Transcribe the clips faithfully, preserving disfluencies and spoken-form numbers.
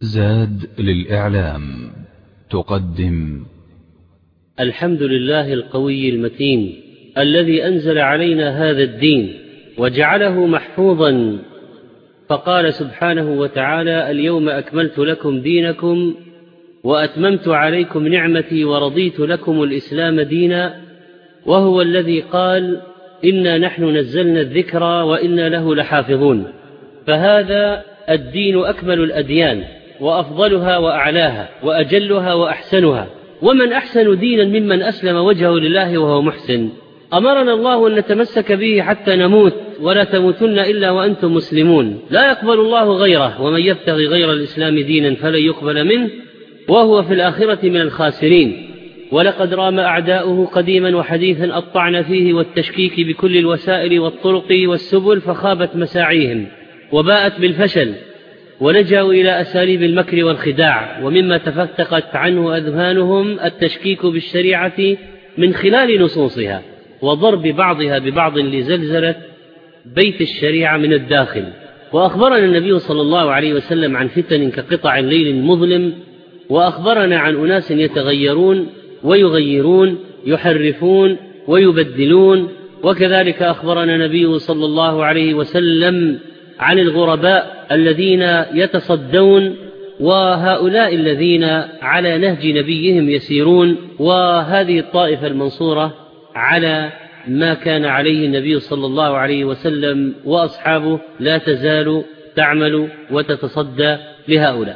زاد للإعلام تقدم الحمد لله القوي المتين الذي أنزل علينا هذا الدين وجعله محفوظا، فقال سبحانه وتعالى: اليوم أكملت لكم دينكم وأتممت عليكم نعمتي ورضيت لكم الإسلام دينا. وهو الذي قال: إنا نحن نزلنا الذكر وإنا له لحافظون. فهذا الدين أكمل الأديان وأفضلها وأعلاها وأجلها وأحسنها، ومن أحسن دينا ممن أسلم وجهه لله وهو محسن. أمرنا الله أن نتمسك به حتى نموت، ولا تموتن إلا وأنتم مسلمون، لا يقبل الله غيره، ومن يبتغي غير الإسلام دينا فلن يقبل منه وهو في الآخرة من الخاسرين. ولقد رام أعداؤه قديما وحديثا الطعن فيه والتشكيك بكل الوسائل والطرق والسبل، فخابت مساعيهم وباءت بالفشل، ولجأوا إلى أساليب المكر والخداع. ومما تفتقت عنه أذهانهم التشكيك بالشريعة من خلال نصوصها وضرب بعضها ببعض لزلزلة بيت الشريعة من الداخل. وأخبرنا النبي صلى الله عليه وسلم عن فتن كقطع الليل المظلم، وأخبرنا عن أناس يتغيرون ويغيرون، يحرفون ويبدلون. وكذلك أخبرنا النبي صلى الله عليه وسلم عن الغرباء الذين يتصدون، وهؤلاء الذين على نهج نبيهم يسيرون، وهذه الطائفة المنصورة على ما كان عليه النبي صلى الله عليه وسلم وأصحابه لا تزال تعمل وتتصدى لهؤلاء.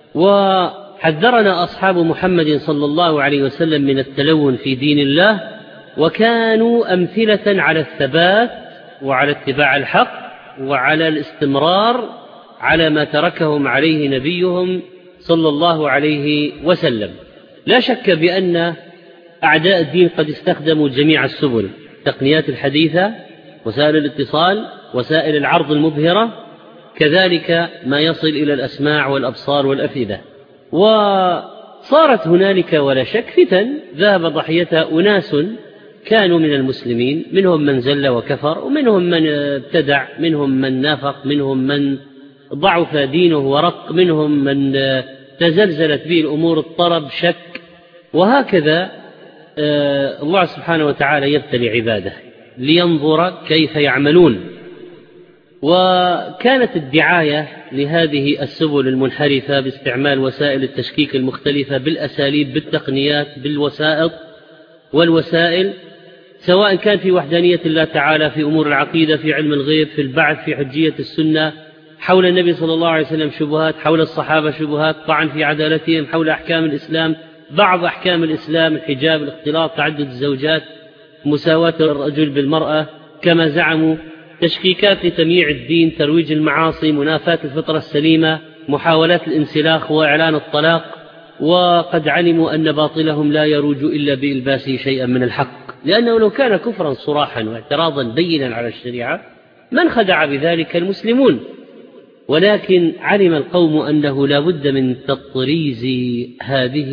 وحذرنا أصحاب محمد صلى الله عليه وسلم من التلون في دين الله، وكانوا أمثلة على الثبات وعلى اتباع الحق وعلى الاستمرار على ما تركهم عليه نبيهم صلى الله عليه وسلم. لا شك بأن أعداء الدين قد استخدموا جميع السبل، التقنيات الحديثة، وسائل الاتصال، وسائل العرض المبهرة، كذلك ما يصل إلى الأسماع والأبصار والأفئدة. وصارت هنالك ولا شك فتن ذهب ضحيتها أناس كانوا من المسلمين، منهم من زل وكفر، ومنهم من ابتدع، منهم من نافق، منهم من ضعف دينه ورق، منهم من تزلزلت به الأمور اضطرب شك. وهكذا الله سبحانه وتعالى يبتلي عباده لينظر كيف يعملون. وكانت الدعاية لهذه السبل المنحرفة باستعمال وسائل التشكيك المختلفة بالأساليب، بالتقنيات، بالوسائط والوسائل، سواء كان في وحدانية الله تعالى، في أمور العقيدة، في علم الغيب، في البعث، في حجية السنة، حول النبي صلى الله عليه وسلم شبهات، حول الصحابة شبهات، طعن في عدالتهم، حول أحكام الإسلام، بعض أحكام الإسلام، الحجاب، الاختلاط، تعدد الزوجات، مساواة الرجل بالمرأة كما زعموا، تشكيكات لتمييع الدين، ترويج المعاصي، منافاة الفطرة السليمة، محاولات الانسلاخ وإعلان الطلاق. وقد علموا أن باطلهم لا يروج إلا بإلباسه شيئا من الحق، لأنه لو كان كفرا صراحا واعتراضا بينا على الشريعة ما انخدع بذلك المسلمون. ولكن علم القوم أنه لا بد من تطريز هذه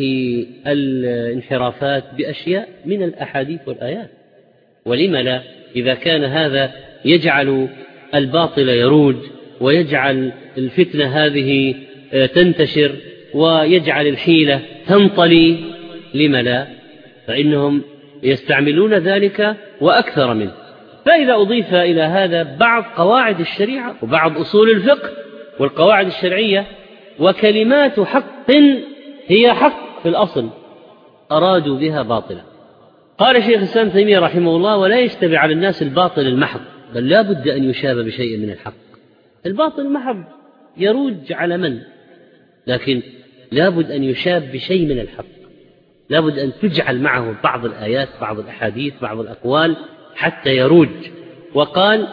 الانحرافات بأشياء من الأحاديث والآيات. ولم لا؟ إذا كان هذا يجعل الباطل يروج ويجعل الفتنة هذه تنتشر ويجعل الحيلة تنطلي، لم لا؟ فإنهم يستعملون ذلك وأكثر منه. فإذا أضيف إلى هذا بعض قواعد الشريعة وبعض أصول الفقه والقواعد الشرعية وكلمات حق هي حق في الأصل أرادوا بها باطلا. قال شيخ الإسلام ابن تيمية رحمه الله: ولا يشتبه على الناس الباطل المحض، بل لا بد أن يشاب بشيء من الحق. الباطل المحض يروج على من؟ لكن لا بد أن يشاب بشيء من الحق، لا بد أن تجعل معه بعض الآيات، بعض الأحاديث، بعض الأقوال حتى يروج. وقال: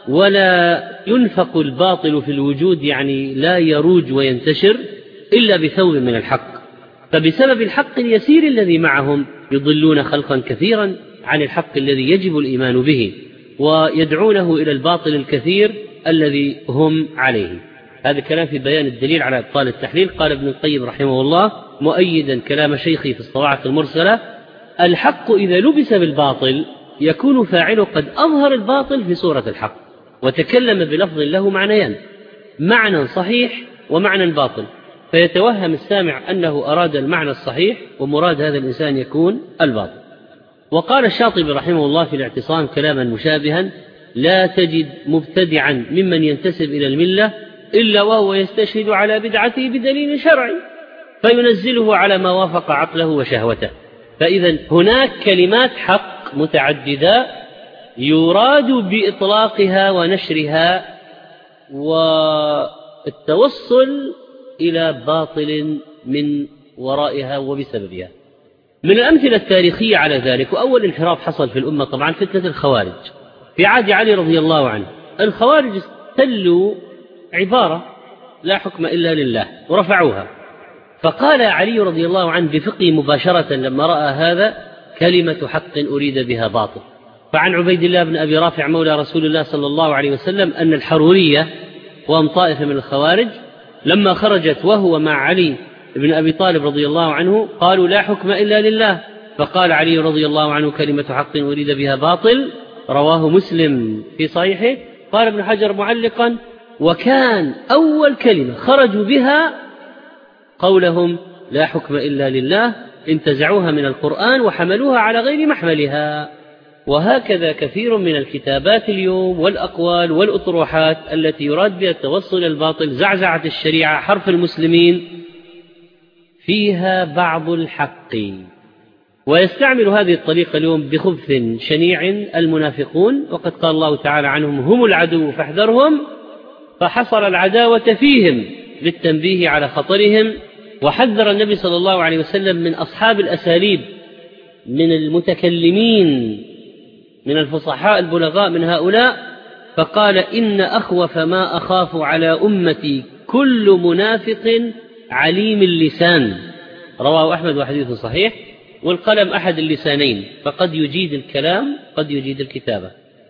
ولا ينفق الباطل في الوجود، يعني لا يروج وينتشر إلا بثوب من الحق. فبسبب الحق اليسير الذي معهم يضلون خلقا كثيرا عن الحق الذي يجب الإيمان به، ويدعونه إلى الباطل الكثير الذي هم عليه. هذا الكلام في بيان الدليل على إبطال التحليل. قال ابن القيم رحمه الله مؤيدا كلام شيخي في الصواعق المرسلة: الحق إذا لبس بالباطل يكون فاعله قد أظهر الباطل في صورة الحق، وتكلم بلفظ له معنيان: معنى صحيح ومعنى باطل. فيتوهم السامع أنه أراد المعنى الصحيح ومراد هذا الإنسان يكون الباطل. وقال الشاطبي رحمه الله في الاعتصام كلاما مشابها: لا تجد مبتدعا ممن ينتسب إلى الملة إلا وهو يستشهد على بدعته بدليل شرعي فينزله على ما وافق عقله وشهوته. فإذا هناك كلمات حق متعددة يراد بإطلاقها ونشرها والتوصل إلى باطل من ورائها وبسببها. من الأمثلة التاريخية على ذلك، وأول انحراف حصل في الأمة طبعا فتنة الخوارج في عهد علي رضي الله عنه. الخوارج استلوا عبارة لا حكم إلا لله ورفعوها، فقال علي رضي الله عنه بفقه مباشرة لما رأى هذا: كلمة حق أريد بها باطل. فعن عبيد الله بن أبي رافع مولى رسول الله صلى الله عليه وسلم أن الحرورية وهم طائفة من الخوارج لما خرجت وهو مع علي بن أبي طالب رضي الله عنه قالوا: لا حكم إلا لله. فقال علي رضي الله عنه: كلمة حق أريد بها باطل. رواه مسلم في صحيحه. قال ابن حجر معلقا: وكان أول كلمة خرجوا بها قولهم: لا حكم إلا لله، انتزعوها من القرآن وحملوها على غير محملها. وهكذا كثير من الكتابات اليوم والأقوال والأطروحات التي يراد بها التوصل الباطل، زعزعة الشريعة، حرف المسلمين، فيها بعض الحق. ويستعمل هذه الطريقة اليوم بخبث شنيع المنافقون، وقد قال الله تعالى عنهم: هم العدو فاحذرهم، فحصر العداوة فيهم للتنبيه على خطرهم. وحذر النبي صلى الله عليه وسلم من أصحاب الأساليب من المتكلمين من الفصحاء البلغاء من هؤلاء، فقال: إن أخوف ما أخاف على أمتي كل منافق عليم اللسان. رواه أحمد وحديث صحيح. والقلم أحد اللسانين، فقد يجيد الكلام قد يجيد الكتابة.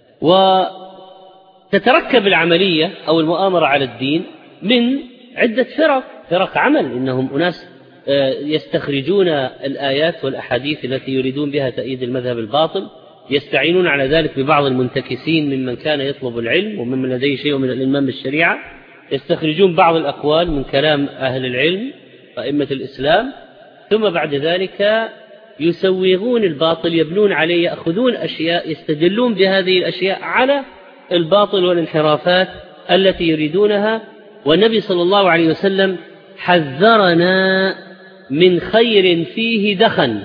وتتركب العملية أو المؤامرة على الدين من عدة فرق فرق عمل، إنهم أناس يستخرجون الآيات والأحاديث التي يريدون بها تأييد المذهب الباطل، يستعينون على ذلك ببعض المنتكسين ممن كان يطلب العلم وممن لديه شيء من الإلمام بالشريعة، يستخرجون بعض الأقوال من كلام أهل العلم أئمة الإسلام، ثم بعد ذلك يسوغون الباطل، يبنون عليه، يأخذون أشياء يستدلون بهذه الأشياء على الباطل والانحرافات التي يريدونها. والنبي صلى الله عليه وسلم حذرنا من خير فيه دخن،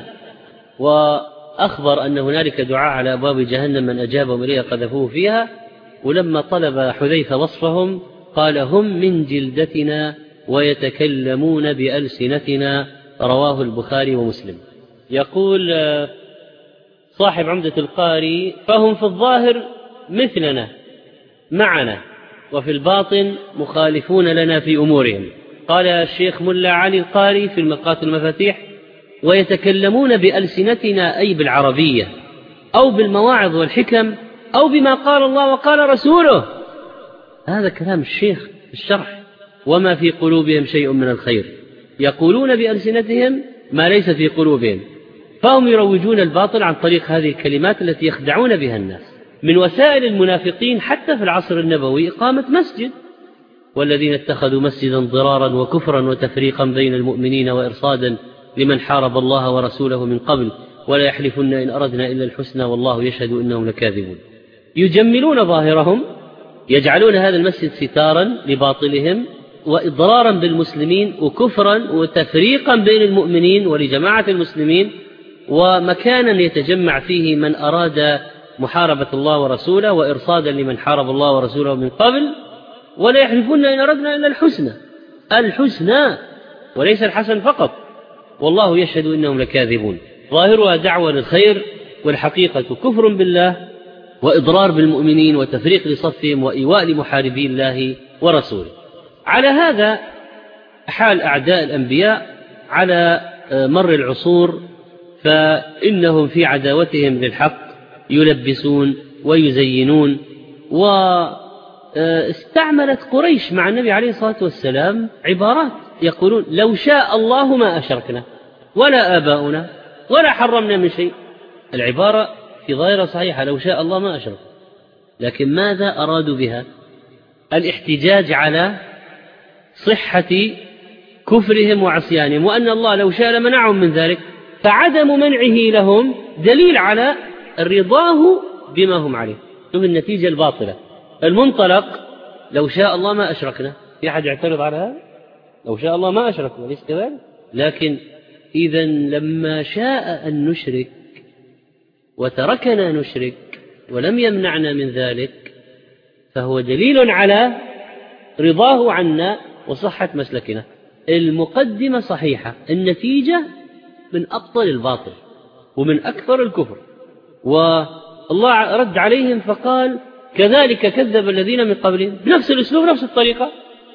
وأخبر أن هنالك دعاء على أبواب جهنم من أجابهم إليها قذفوه فيها. ولما طلب حذيفة وصفهم قال: هم من جلدتنا ويتكلمون بألسنتنا. رواه البخاري ومسلم. يقول صاحب عمدة القاري: فهم في الظاهر مثلنا معنا، وفي الباطن مخالفون لنا في أمورهم. قال الشيخ ملا علي القاري في المرقاة المفاتيح: ويتكلمون بألسنتنا أي بالعربية أو بالمواعظ والحكم أو بما قال الله وقال رسوله. هذا كلام الشيخ في الشرح: وما في قلوبهم شيء من الخير، يقولون بألسنتهم ما ليس في قلوبهم. فهم يروجون الباطل عن طريق هذه الكلمات التي يخدعون بها الناس. من وسائل المنافقين حتى في العصر النبوي إقامة مسجد: والذين اتخذوا مسجدا ضرارا وكفرا وتفريقا بين المؤمنين وإرصادا لمن حارب الله ورسوله من قبل ولا يحلفن إن أردنا إلا الحسنى والله يشهد إنهم لكاذبون. يجملون ظاهرهم، يجعلون هذا المسجد ستارا لباطلهم وإضرارا بالمسلمين وكفرا وتفريقا بين المؤمنين ولجماعة المسلمين، ومكانا يتجمع فيه من أراد محاربة الله ورسوله وإرصادا لمن حارب الله ورسوله من قبل. ولا يحلفون إن أردنا إلا الحسنى، الحسنى وليس الحسن فقط، والله يشهد إنهم لكاذبون. ظاهرها دعوة للخير والحقيقة كفر بالله وإضرار بالمؤمنين وتفريق لصفهم وإيواء لمحاربي الله ورسوله. على هذا حال أعداء الأنبياء على مر العصور، فإنهم في عداوتهم للحق يلبسون ويزينون. واستعملت قريش مع النبي عليه الصلاة والسلام عبارات يقولون: لو شاء الله ما أشركنا ولا آباؤنا ولا حرمنا من شيء. العبارة في ظاهرة صحيحة: لو شاء الله ما أشرك. لكن ماذا أرادوا بها؟ الاحتجاج على صحة كفرهم وعصيانهم، وأن الله لو شاء لمنعهم من ذلك، فعدم منعه لهم دليل على رضاه بما هم عليه. شوف النتيجة الباطلة. المنطلق لو شاء الله ما أشركنا، في أحد يعترض على هذا؟ لو شاء الله ما أشركنا، ليس كذلك؟ لكن إذا لما شاء أن نشرك وتركنا نشرك ولم يمنعنا من ذلك، فهو دليل على رضاه عنا وصحة مسلكنا. المقدمة صحيحة، النتيجة من أبطل الباطل ومن أكثر الكفر. والله رد عليهم فقال كذلك كذب الذين من قبلهم، بنفس الأسلوب نفس الطريقة،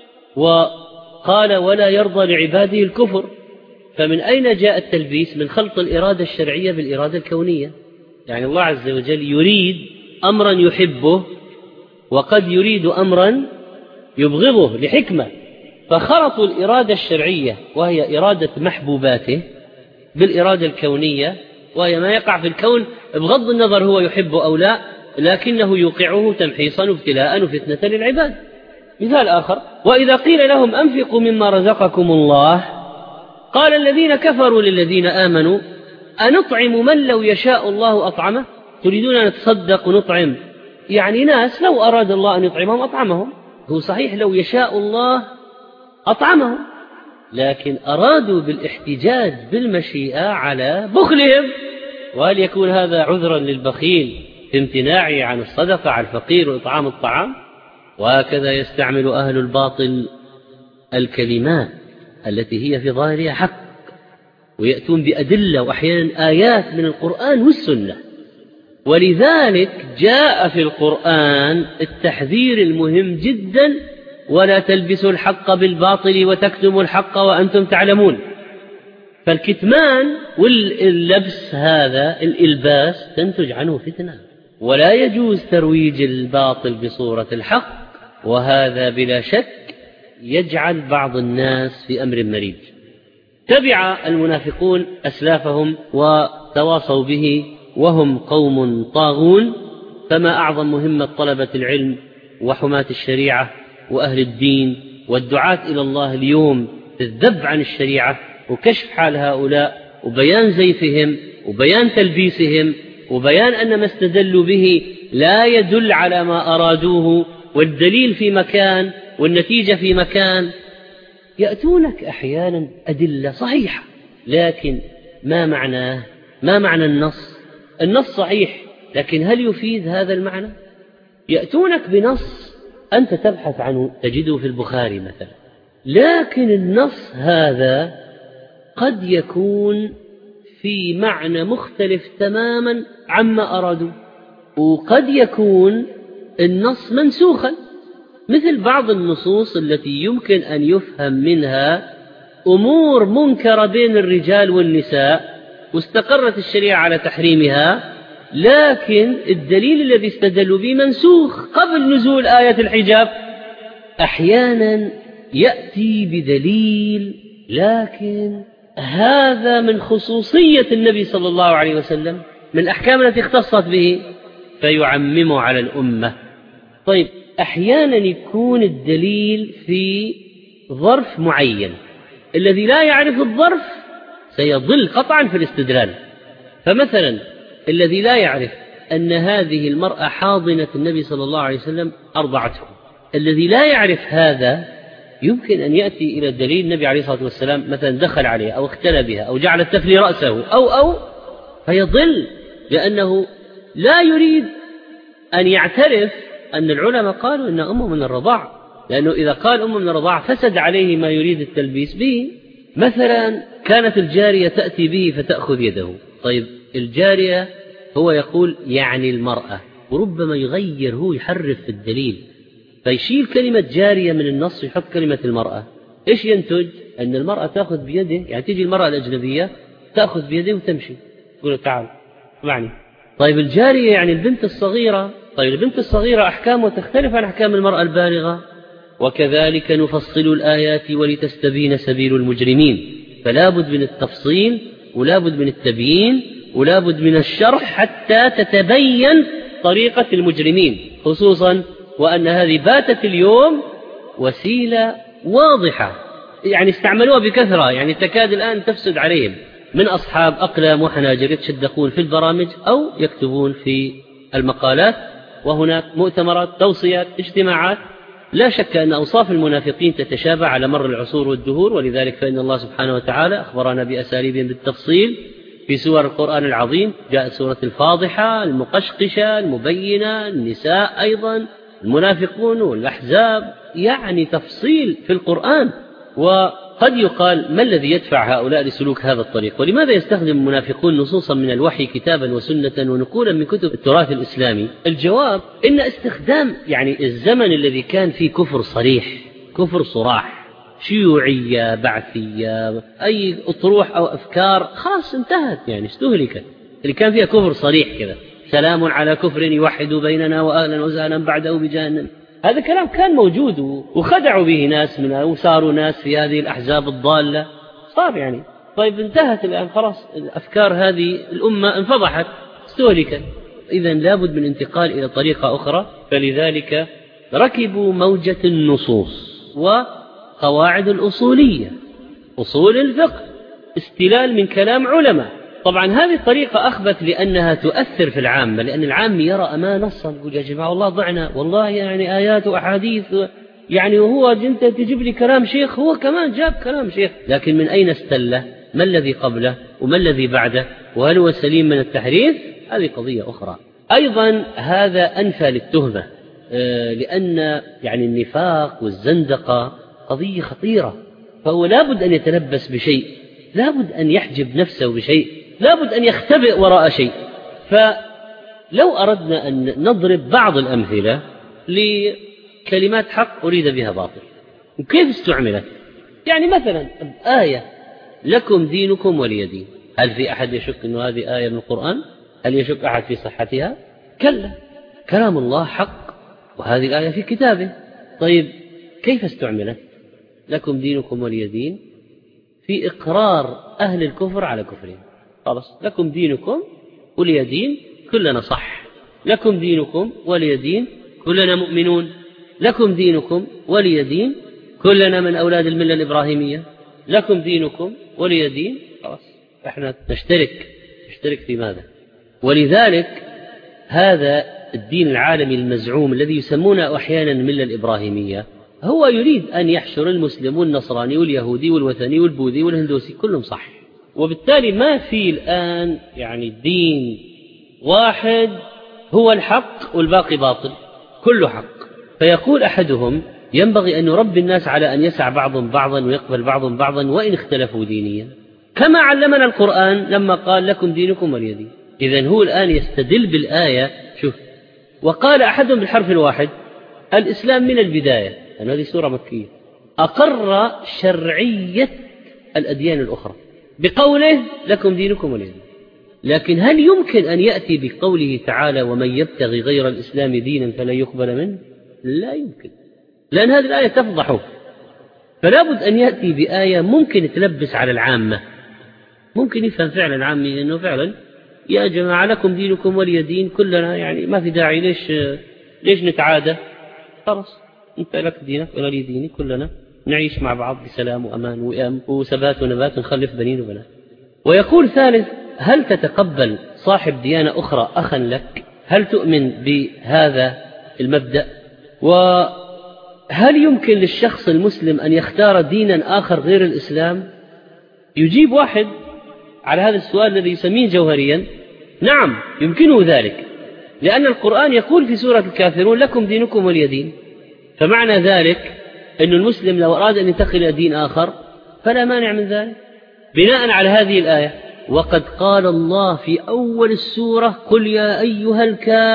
وقال ولا يرضى لعباده الكفر. فمن أين جاء التلبيس؟ من خلط الإرادة الشرعية بالإرادة الكونية. يعني الله عز وجل يريد أمرا يحبه وقد يريد أمرا يبغضه لحكمة، فخلطوا الإرادة الشرعية وهي إرادة محبوباته بالإرادة الكونية، وهي ما يقع في الكون بغض النظر هو يحبه أو لا، لكنه يوقعه تمحيصا وابتلاء وفتنة للعباد. مثال آخر: وإذا قيل لهم أنفقوا مما رزقكم الله قال الذين كفروا للذين آمنوا أنطعم من لو يشاء الله أطعمه. تريدون أن نتصدق ونطعم يعني ناس لو أراد الله أن يطعمهم أطعمهم. هو صحيح لو يشاء الله أطعمهم، لكن أرادوا بالاحتجاج بالمشيئة على بخلهم. وهل يكون هذا عذرا للبخيل في امتناعه عن الصدقة على الفقير وإطعام الطعام؟ وهكذا يستعمل أهل الباطل الكلمات التي هي في ظاهرها حق، ويأتون بأدلة وأحيانا آيات من القرآن والسنة. ولذلك جاء في القرآن التحذير المهم جدا: ولا تلبسوا الحق بالباطل وتكتموا الحق وأنتم تعلمون. فالكتمان واللبس هذا الإلباس تنتج عنه فتنة، ولا يجوز ترويج الباطل بصورة الحق، وهذا بلا شك يجعل بعض الناس في أمر مريج. تبع المنافقون أسلافهم وتواصوا به وهم قوم طاغون. فما أعظم مهمة طلبة العلم وحماة الشريعة وأهل الدين والدعاة إلى الله اليوم في الذب عن الشريعة وكشف حال هؤلاء وبيان زيفهم وبيان تلبيسهم وبيان أن ما استدلوا به لا يدل على ما أرادوه، والدليل في مكان والنتيجة في مكان. يأتونك أحيانا أدلة صحيحة، لكن ما معناه؟ ما معنى النص؟ النص صحيح، لكن هل يفيد هذا المعنى؟ يأتونك بنص أنت تبحث عنه تجده في البخاري مثلا، لكن النص هذا قد يكون في معنى مختلف تماما عما أرادوا، وقد يكون النص منسوخا، مثل بعض النصوص التي يمكن أن يفهم منها أمور منكرة بين الرجال والنساء واستقرت الشريعة على تحريمها، لكن الدليل الذي استدلوا به منسوخ قبل نزول آية الحجاب. أحيانا يأتي بدليل لكن هذا من خصوصية النبي صلى الله عليه وسلم، من الأحكام التي اختصت به، فيعممه على الأمة. طيب، أحيانا يكون الدليل في ظرف معين، الذي لا يعرف الظرف سيضل قطعا في الاستدلال. فمثلا الذي لا يعرف أن هذه المرأة حاضنة النبي صلى الله عليه وسلم أرضعته، الذي لا يعرف هذا يمكن أن يأتي إلى الدليل النبي عليه الصلاة والسلام مثلا دخل عليها أو اختلى بها أو جعل التفلي رأسه أو أو فيضل، لأنه لا يريد أن يعترف أن العلماء قالوا إن أمه من الرضاع، لأنه إذا قال أمه من الرضاع فسد عليه ما يريد التلبيس به. مثلا كانت الجارية تأتي به فتأخذ يده. طيب، الجارية هو يقول يعني المرأة، وربما يغير هو يحرف في الدليل فيشيل كلمة جارية من النص ويحط كلمة المرأة. إيش ينتج؟ أن المرأة تأخذ بيده، يعني تيجي المرأة الأجنبية تأخذ بيده وتمشي تقول تعال معني. طيب، الجارية يعني البنت الصغيرة. طيب، البنت الصغيرة أحكامه تختلف عن أحكام المرأة البالغة. وكذلك نفصل الآيات ولتستبين سبيل المجرمين. فلا بد من التفصيل ولا بد من التبيين ولا بد من الشرح حتى تتبين طريقة المجرمين، خصوصا وأن هذه باتت اليوم وسيلة واضحة يعني استعملوها بكثرة، يعني تكاد الآن تفسد عليهم، من أصحاب أقلام وحناجر يتشدقون في البرامج أو يكتبون في المقالات، وهناك مؤتمرات، توصيات، اجتماعات. لا شك أن أوصاف المنافقين تتشابه على مر العصور والدهور، ولذلك فإن الله سبحانه وتعالى أخبرنا بأساليبهم بالتفصيل في سور القرآن العظيم. جاءت سورة الفاضحة، المقشقشة، المبينة، النساء أيضا، المنافقون والأحزاب، يعني تفصيل في القرآن. وقد يقال ما الذي يدفع هؤلاء لسلوك هذا الطريق؟ ولماذا يستخدم المنافقون نصوصا من الوحي كتابا وسنة ونقولا من كتب التراث الإسلامي؟ الجواب إن استخدام يعني الزمن الذي كان فيه كفر صريح، كفر صراح، شيوعية، بعثية، أي أطروح أو أفكار خلاص انتهت، يعني استهلكت. اللي كان فيها كفر صريح كذا، سلام على كفر يوحد بيننا وأهلا وسهلا بعده بجهنم، هذا كلام كان موجود وخدعوا به ناس منها وصاروا ناس في هذه الأحزاب الضالة، صار يعني طيب انتهت الآن خلاص الأفكار هذه، الأمة انفضحت استهلكت. إذن لابد من انتقال إلى طريقة أخرى. فلذلك ركبوا موجة النصوص وقواعد الأصولية، أصول الفقه، استلال من كلام علماء. طبعا هذه الطريقة أخبث لأنها تؤثر في العامة، لأن العام يرى أما نصا يقول يا جماعة والله ضعنا، والله يعني آيات وأحاديث، يعني وهو أنت تجيب لي كلام شيخ، هو كمان جاب كلام شيخ، لكن من أين استله؟ ما الذي قبله وما الذي بعده؟ وهل هو سليم من التحريف؟ هذه قضية أخرى. أيضا هذا أنفى للتهمة، لأن يعني النفاق والزندقة قضية خطيرة، فهو لابد أن يتلبس بشيء، لابد أن يحجب نفسه بشيء، لابد أن يختبئ وراء شيء. فلو أردنا أن نضرب بعض الأمثلة لكلمات حق أريد بها باطل وكيف استعملت، يعني مثلا آية لكم دينكم ولي دين، هل في أحد يشك أن هذه آية من القرآن؟ هل يشك أحد في صحتها؟ كلا، كلام الله حق وهذه الآية في كتابه. طيب كيف استعملت؟ لكم دينكم ولي دين في إقرار أهل الكفر على كفرهم، خلاص لكم دينكم ولي دين، كلنا صح، لكم دينكم ولي دين، كلنا مؤمنون، لكم دينكم ولي دين، كلنا من أولاد الملة الإبراهيمية، لكم دينكم ولي دين، خلاص احنا نشترك نشترك في ماذا؟ ولذلك هذا الدين العالمي المزعوم الذي يسمونه أحيانا الملة الإبراهيمية هو يريد أن يحشر المسلم والنصراني واليهودي والوثني والبوذي والهندوسي كلهم صح، وبالتالي ما في الآن يعني دين واحد هو الحق والباقي باطل، كله حق. فيقول أحدهم ينبغي أن نربي الناس على أن يسع بعضهم بعضا ويقبل بعضهم بعضا وإن اختلفوا دينيا، كما علمنا القرآن لما قال لكم دينكم ولي دين. إذن هو الآن يستدل بالآية، شوف، وقال أحدهم بالحرف الواحد الإسلام من البداية، لأن هذه سورة مكية، أقر شرعية الأديان الأخرى بقوله لكم دينكم ولي دين. لكن هل يمكن أن يأتي بقوله تعالى ومن يبتغي غير الإسلام دينا فلا يقبل منه؟ لا يمكن، لأن هذه الآية تفضحه. فلا بد أن يأتي بآية ممكن تلبس على العامة، ممكن يفهم فعلا عامي أنه فعلا يا جماعة لكم دينكم ولي دين، كلنا يعني ما في داعي ليش ليش نتعادى، خلاص أنت لك دينك ولا لي ديني، كلنا نعيش مع بعض بسلام وأمان وأم وثبات ونبات ونخلف بنين وبنات. ويقول ثالث هل تتقبل صاحب ديانة أخرى أخا لك؟ هل تؤمن بهذا المبدأ؟ وهل يمكن للشخص المسلم أن يختار دينا آخر غير الإسلام؟ يجيب واحد على هذا السؤال الذي يسميه جوهريا نعم يمكنه ذلك، لأن القرآن يقول في سورة الكافرون لكم دينكم ولي دين. فمعنى ذلك أن المسلم لو أراد أن ينتقل إلى دين آخر فلا مانع من ذلك بناء على هذه الآية. وقد قال الله في أول السورة قل يا أيها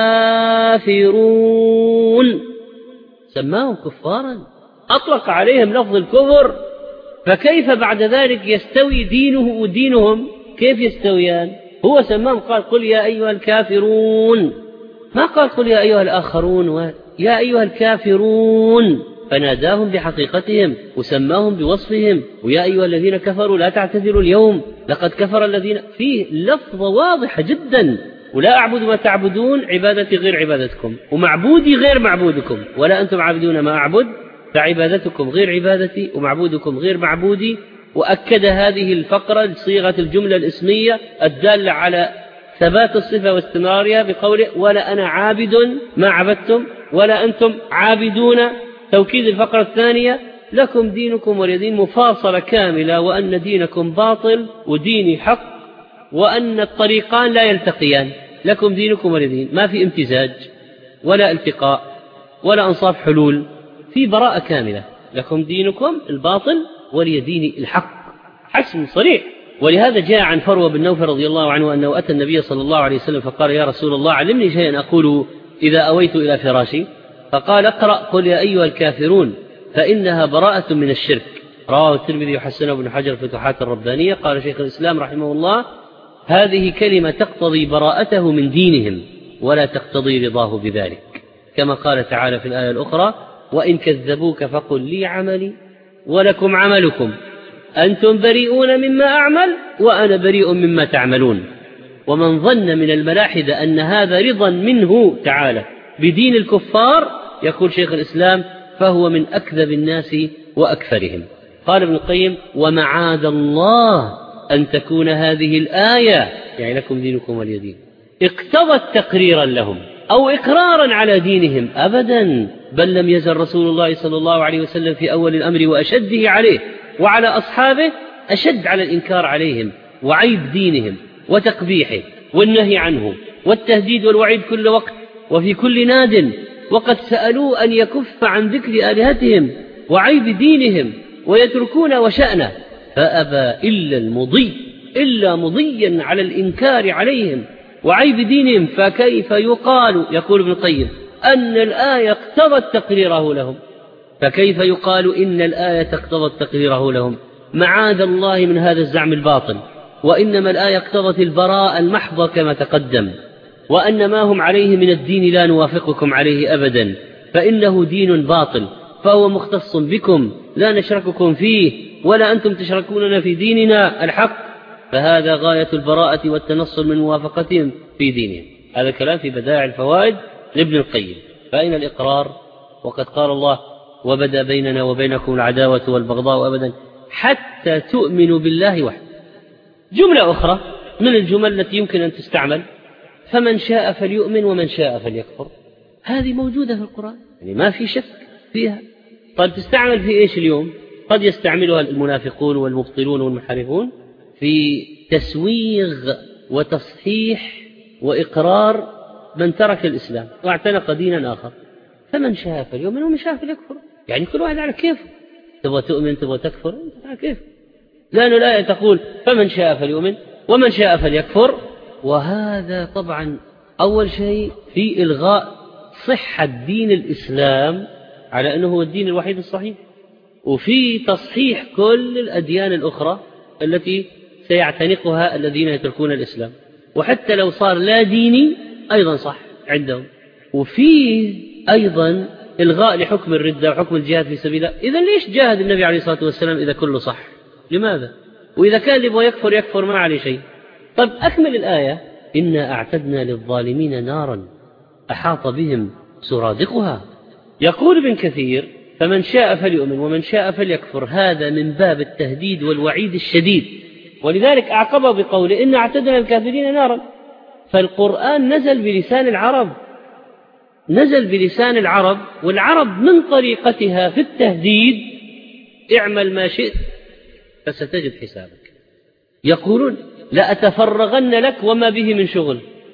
الكافرون، سماهم كفارا، أطلق عليهم لفظ الكفر، فكيف بعد ذلك يستوي دينه ودينهم؟ كيف يستويان؟ هو سماهم قال قل يا أيها الكافرون، ما قال قل يا أيها الآخرون، يا أيها الكافرون، فناداهم بحقيقتهم وسماهم بوصفهم، ويا أيها الذين كفروا لا تعتذروا اليوم لقد كفر الذين، فيه لفظة واضحة جدا، ولا أعبد ما تعبدون عبادتي غير عبادتكم ومعبودي غير معبودكم ولا أنتم عابدون ما أعبد فعبادتكم غير عبادتي ومعبودكم غير معبودي. وأكد هذه الفقرة صيغة الجملة الاسمية الدالة على ثبات الصفة واستمرارها بقوله ولا أنا عابد ما عبدتم ولا أنتم عابدون. توكيد الفقرة الثانية لكم دينكم ولي دين، مفاصلة كاملة، وأن دينكم باطل وديني حق، وأن الطريقان لا يلتقيان، لكم دينكم ولي دين، ما في امتزاج ولا التقاء ولا أنصاف حلول، في براءة كاملة، لكم دينكم الباطل ولي دين الحق، حسم صريح. ولهذا جاء عن فروة بن نوفل رضي الله عنه أنه أتى النبي صلى الله عليه وسلم فقال يا رسول الله علمني شيئا أقول إذا أويت إلى فراشي، فقال اقرأ قل يا أيها الكافرون فإنها براءة من الشرك. رواه الترمذي وحسنه ابن حجر في الفتوحات الربانية. قال شيخ الإسلام رحمه الله هذه كلمة تقتضي براءته من دينهم ولا تقتضي رضاه بذلك، كما قال تعالى في الآية الأخرى وإن كذبوك فقل لي عملي ولكم عملكم أنتم بريئون مما أعمل وأنا بريء مما تعملون. ومن ظن من الملاحدة أن هذا رضا منه تعالى بدين الكفار، يقول شيخ الإسلام فهو من أكذب الناس وأكثرهم. قال ابن القيم ومعاذ الله أن تكون هذه الآية يعني لكم دينكم ولي دين اقتضت تقريرا لهم أو إقرارا على دينهم أبدا، بل لم يزل رسول الله صلى الله عليه وسلم في أول الأمر وأشده عليه وعلى أصحابه أشد على الإنكار عليهم وعيب دينهم وتقبيحه والنهي عنه والتهديد والوعيد كل وقت وفي كل ناد، وقد سألوا أن يكف عن ذكر آلهتهم وعيب دينهم ويتركون وشأنه، فأبى إلا المضي إلا مضيا على الإنكار عليهم وعيب دينهم. فكيف يقال يقول ابن القيم أن الآية اقتضت تقريره لهم، فكيف يقال إن الآية اقتضت تقريره لهم؟ معاذ الله من هذا الزعم الباطل، وإنما الآية اقتضت البراءة المحضة كما تقدم، وأن ما هم عليه من الدين لا نوافقكم عليه أبدا، فإنه دين باطل فهو مختص بكم لا نشرككم فيه ولا أنتم تشركوننا في ديننا الحق، فهذا غاية البراءة والتنصل من موافقتهم في دينهم. هذا كلام في بدائع الفوائد لابن القيم. فأين الإقرار؟ وقد قال الله وبدأ بيننا وبينكم العداوة والبغضاء أبدا حتى تؤمنوا بالله وحده. جملة أخرى من الجمل التي يمكن أن تستعمل فمن شاء فليؤمن ومن شاء فليكفر، هذه موجودة في القرآن يعني ما في شك فيها. طيب تستعمل في إيش اليوم؟ قد يستعملها المنافقون والمبطلون والمنحرفون في تسويغ وتصحيح وإقرار من ترك الإسلام واعتنق دينا آخر. فمن شاء فليؤمن ومن شاء فليكفر، يعني كل واحد على كيفه، تبغى تؤمن تبغى تكفر انت على كيفه، لأن الآية تقول فمن شاء فليؤمن ومن شاء فليكفر. وهذا طبعا أول شيء في إلغاء صحة دين الإسلام على أنه هو الدين الوحيد الصحيح، وفي تصحيح كل الأديان الأخرى التي سيعتنقها الذين يتركون الإسلام، وحتى لو صار لا ديني أيضا صح عندهم. وفي أيضا إلغاء لحكم الردة وحكم الجهاد في سبيل الله. إذن ليش جاهد النبي عليه الصلاة والسلام إذا كله صح؟ لماذا؟ وإذا كان يبغى يكفر يكفر ما عليه شيء. طب أكمل الآية إنا أعتدنا للظالمين نارا أحاط بهم سرادقها. يقول ابن كثير فمن شاء فليؤمن ومن شاء فليكفر، هذا من باب التهديد والوعيد الشديد، ولذلك أعقبه بقوله إنا أعتدنا للكافرين نارا. فالقرآن نزل بلسان العرب، نزل بلسان العرب، والعرب من طريقتها في التهديد اعمل ما شئت فستجد حسابك. يقولون لأتفرغن لك وما به من شغل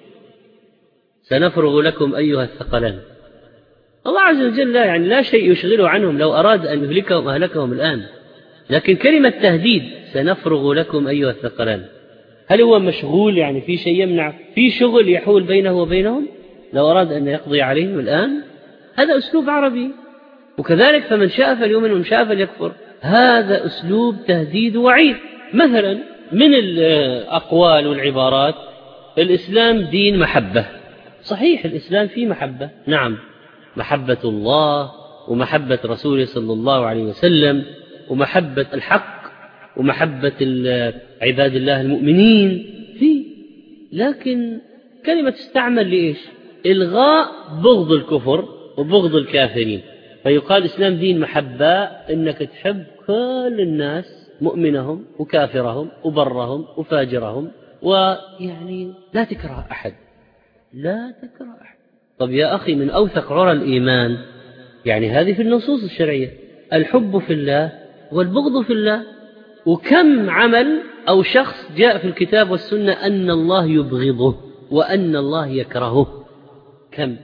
سنفرغ لكم أيها الثقلان. الله عز وجل لا يعني لا شيء يشغله عنهم، لو أراد أن يهلكهم أهلكهم الآن، لكن كلمة تهديد سنفرغ لكم أيها الثقلان، هل هو مشغول يعني في شيء يمنع، في شغل يحول بينه وبينهم لو أراد أن يقضي عليهم الآن؟ هذا أسلوب عربي. وكذلك فمن شاء فليؤمن ومن شاء فليكفر، هذا أسلوب تهديد وعيد. مثلا من الأقوال والعبارات الإسلام دين محبة، صحيح الإسلام فيه محبة، نعم، محبة الله ومحبة رسوله صلى الله عليه وسلم ومحبة الحق ومحبة عباد الله المؤمنين فيه، لكن كلمة تستعمل لإيش؟ إلغاء بغض الكفر وبغض الكافرين، فيقال الإسلام دين محبة، إنك تحب كل الناس، مؤمنهم وكافرهم وبرهم وفاجرهم، ويعني لا تكره أحد، لا تكره أحد. طب يا أخي، من أوثق عرى الإيمان يعني هذه في النصوص الشرعية، الحب في الله والبغض في الله. وكم عمل أو شخص جاء في الكتاب والسنة أن الله يبغضه وأن الله يكرهه، كم.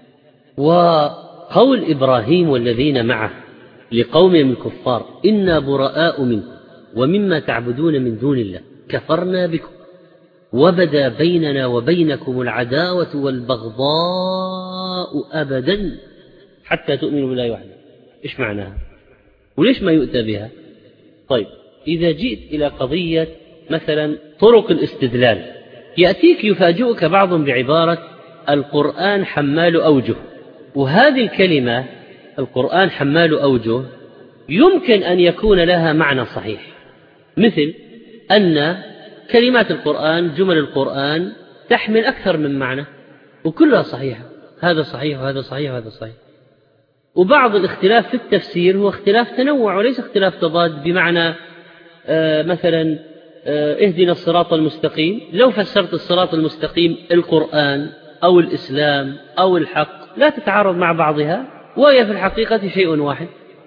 وقول إبراهيم والذين معه لقومهم الكفار إنا براء منكم ومما تعبدون من دون الله كفرنا بكم وبدا بيننا وبينكم العداوة والبغضاء أبدا حتى تؤمنوا بالله وحده. إيش معناها؟ وليش ما يؤتى بها؟ طيب، إذا جئت إلى قضية مثلا طرق الاستدلال، يأتيك يفاجئك بعضهم بعبارة القرآن حمال أوجه. وهذه الكلمة القرآن حمال أوجه يمكن أن يكون لها معنى صحيح، مثل أن كلمات القرآن جمل القرآن تحمل أكثر من معنى وكلها صحيحة، هذا صحيح وهذا صحيح وهذا صحيح. وبعض الاختلاف في التفسير هو اختلاف تنوع وليس اختلاف تضاد، بمعنى آه مثلا آه اهدنا الصراط المستقيم، لو فسرت الصراط المستقيم القرآن أو الإسلام أو الحق لا تتعارض مع بعضها، وهي في الحقيقة شيء واحد.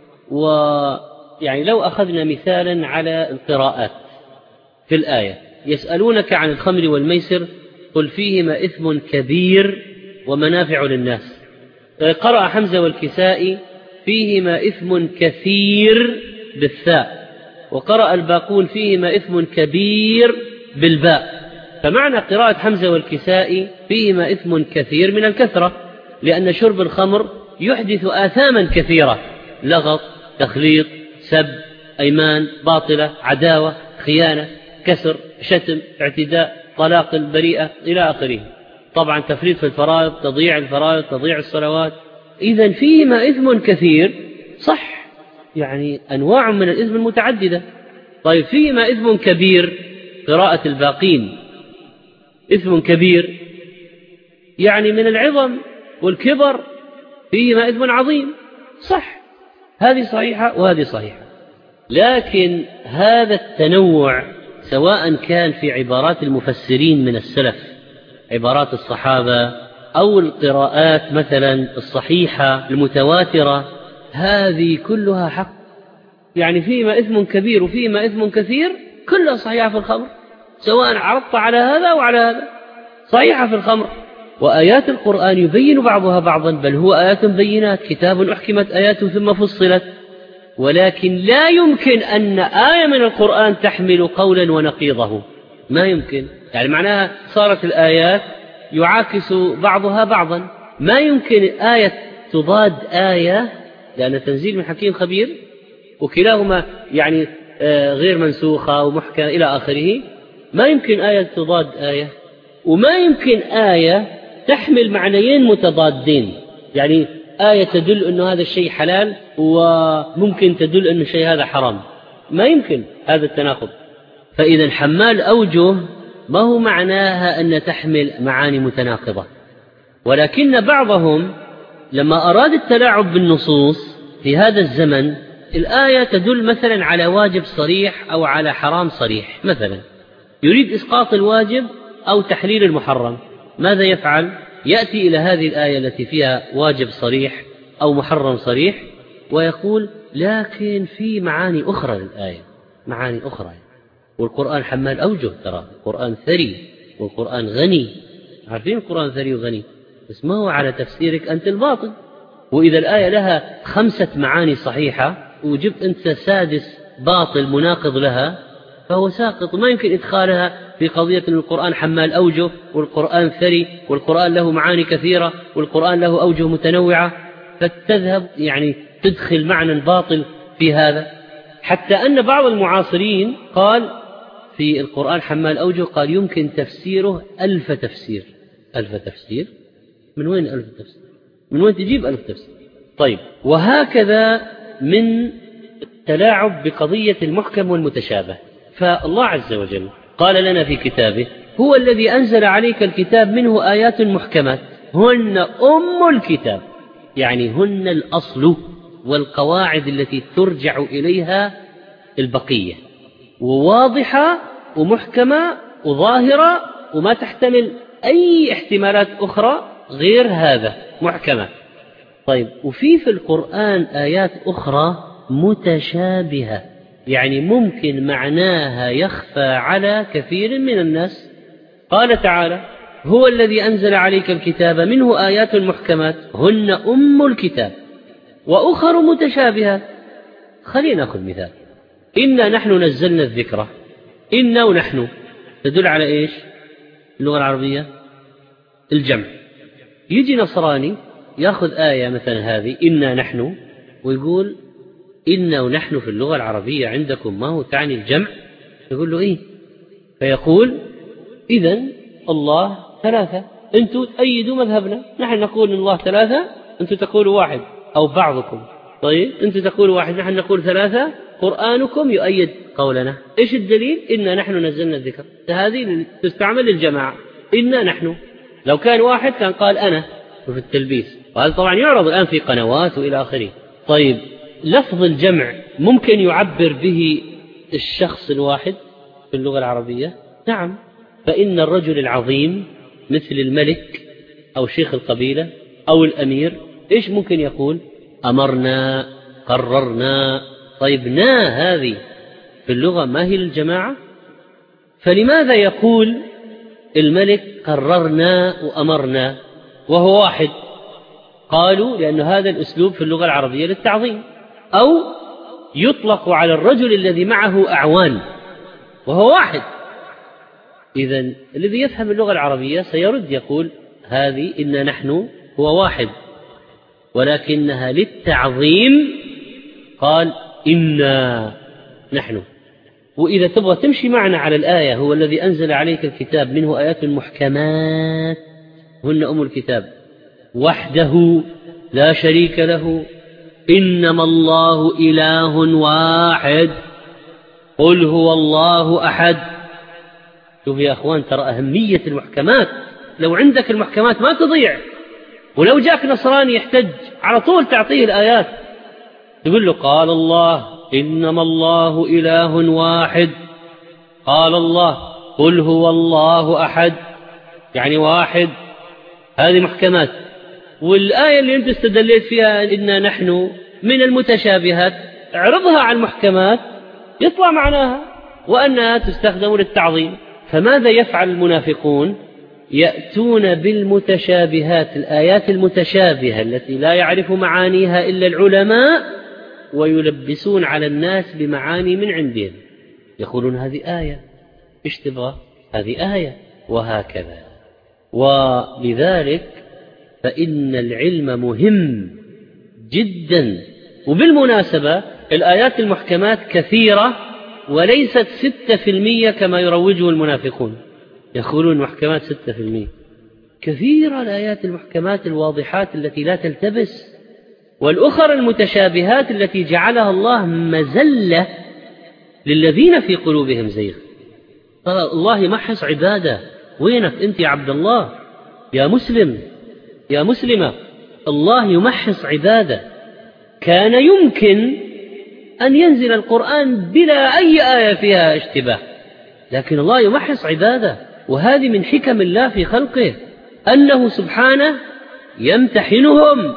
ويعني لو أخذنا مثالا على القراءات في الآية، يسألونك عن الخمر والميسر قل فيهما إثم كبير ومنافع للناس. قرأ حمزة والكسائي فيهما إثم كثير بالثاء، وقرأ الباقون فيهما إثم كبير بالباء. فمعنى قراءة حمزة والكسائي فيهما إثم كثير من الكثرة، لأن شرب الخمر يحدث آثاما كثيرة، لغط، تخليط، سب، أيمان باطلة، عداوة، خيانة، كسر، شتم، اعتداء، طلاق البريئة إلى آخره. طبعا تفريط في الفرائض، تضييع الفرائض، تضييع الصلوات. إذن فيهما إثم كثير، صح، يعني أنواع من الإثم المتعددة. طيب فيهما إثم كبير، قراءة الباقين إثم كبير يعني من العظم والكبر، فيهما إثم عظيم، صح، هذه صحيحة وهذه صحيحة. لكن هذا التنوع سواء كان في عبارات المفسرين من السلف، عبارات الصحابة، أو القراءات مثلا الصحيحة المتواترة، هذه كلها حق. يعني فيما إثم كبير وفيما إثم كثير كلها صحيحة في الخمر، سواء عرضت على هذا وعلى هذا، صحيحة في الخمر. وآيات القرآن يبين بعضها بعضا، بل هو آيات بينات، كتاب أحكمت آياته ثم فصلت. ولكن لا يمكن أن آية من القرآن تحمل قولا ونقيضه، ما يمكن. يعني معناها صارت الآيات يعاكس بعضها بعضا، ما يمكن آية تضاد آية، لأن تنزيل من حكيم خبير، وكلاهما يعني غير منسوخة ومحكمة إلى آخره. ما يمكن آية تضاد آية، وما يمكن آية تحمل معنيين متضادين، يعني آية تدل أن هذا الشيء حلال وممكن تدل أن الشيء هذا حرام، ما يمكن هذا التناقض. فإذا حمال أوجه ما هو معناها أن تحمل معاني متناقضة. ولكن بعضهم لما أراد التلاعب بالنصوص في هذا الزمن، الآية تدل مثلا على واجب صريح أو على حرام صريح، مثلا يريد إسقاط الواجب أو تحليل المحرم، ماذا يفعل؟ يأتي إلى هذه الآية التي فيها واجب صريح أو محرم صريح ويقول لكن في معاني أخرى للآية، معاني أخرى. والقرآن حمال أوجه، ترى القرآن ثري والقرآن غني، عارفين القرآن ثري وغني، بس ما هو على تفسيرك أنت الباطل. وإذا الآية لها خمسة معاني صحيحة وجبت أنت سادس باطل مناقض لها فهو ساقط، ما يمكن إدخالها في قضية أن القرآن حمال أوجه والقرآن ثري والقرآن له معاني كثيرة والقرآن له أوجه متنوعة، فتذهب يعني تدخل معنى باطل في هذا. حتى أن بعض المعاصرين قال في القرآن حمال أوجه، قال يمكن تفسيره ألف تفسير. ألف تفسير؟ من وين ألف تفسير؟ من وين تجيب ألف تفسير؟ طيب، وهكذا من التلاعب بقضية المحكم والمتشابه. فالله عز وجل قال لنا في كتابه هو الذي أنزل عليك الكتاب منه آيات محكمات هن أم الكتاب، يعني هن الأصل والقواعد التي ترجع إليها البقية، وواضحة ومحكمة وظاهرة وما تحتمل أي احتمالات أخرى غير هذا، محكمة. طيب، وفي في القرآن آيات أخرى متشابهة، يعني ممكن معناها يخفى على كثير من الناس. قال تعالى: هو الذي أنزل عليك الكتاب منه آيات محكمات هن أم الكتاب وأخر متشابهات. خلينا نأخذ مثال: إنا نحن نزلنا الذكر. إنا ونحن تدل على إيش؟ اللغة العربية الجمع. يجي نصراني يأخذ آية مثلا هذه إنا نحن ويقول إنا ونحن في اللغة العربية عندكم ما هو تعني الجمع؟ يقول له إيه؟ فيقول: إذن الله ثلاثة، أنتم تأيدوا مذهبنا، نحن نقول إن الله ثلاثة، أنتم تقولوا واحد، أو بعضكم. طيب، أنتم تقولوا واحد، نحن نقول ثلاثة، قرآنكم يؤيد قولنا. إيش الدليل؟ إنا نحن نزلنا الذكر. هذه تستعمل للجماعة، إنا نحن. لو كان واحد كان قال أنا في التلبيس، وهذا طبعا يعرض الآن في قنوات وإلى آخره. طيب، لفظ الجمع ممكن يعبر به الشخص الواحد في اللغة العربية؟ نعم. فإن الرجل العظيم مثل الملك أو شيخ القبيلة أو الأمير إيش ممكن يقول؟ أمرنا، قررنا. طيب، نا هذه في اللغة ما هي للجماعة؟ فلماذا يقول الملك قررنا وأمرنا وهو واحد؟ قالوا لأن هذا الأسلوب في اللغة العربية للتعظيم. أو يطلق على الرجل الذي معه أعوان وهو واحد. إذن الذي يفهم اللغة العربية سيرد يقول هذه إن نحن هو واحد، ولكنها للتعظيم قال إنا نحن. وإذا تبغى تمشي معنا على الآية هو الذي أنزل عليك الكتاب منه آيات محكمات هن أم الكتاب وحده لا شريك له إنما الله إله واحد قل هو الله أحد. شوف يا أخوان، ترى أهمية المحكمات. لو عندك المحكمات ما تضيع. ولو جاك نصراني يحتج على طول تعطيه الآيات، تقول له قال الله إنما الله إله واحد، قال الله قل هو الله أحد، يعني واحد. هذه محكمات. والآية اللي أنت استدليت فيها إنا نحن من المتشابهات اعرضها على المحكمات يطلع معناها وأنها تستخدم للتعظيم. فماذا يفعل المنافقون؟ يأتون بالمتشابهات، الآيات المتشابهة التي لا يعرف معانيها إلا العلماء، ويلبسون على الناس بمعاني من عندهم. يقولون هذه آية، إيش تبغى؟ هذه آية، وهكذا. ولذلك فإن العلم مهم جدا. وبالمناسبة الآيات المحكمات كثيرة وليست ستة في المية كما يروجه المنافقون. يقولون محكمات ستة في المية. كثيرة الآيات المحكمات الواضحات التي لا تلتبس، والأخر المتشابهات التي جعلها الله مزلة للذين في قلوبهم زيغ. الله يمحص عباده. وينك أنت يا عبد الله يا مسلم يا مسلمة؟ الله يمحص عباده. كان يمكن أن ينزل القرآن بلا أي آية فيها اشتباه، لكن الله يمحص عباده. وهذه من حكم الله في خلقه أنه سبحانه يمتحنهم.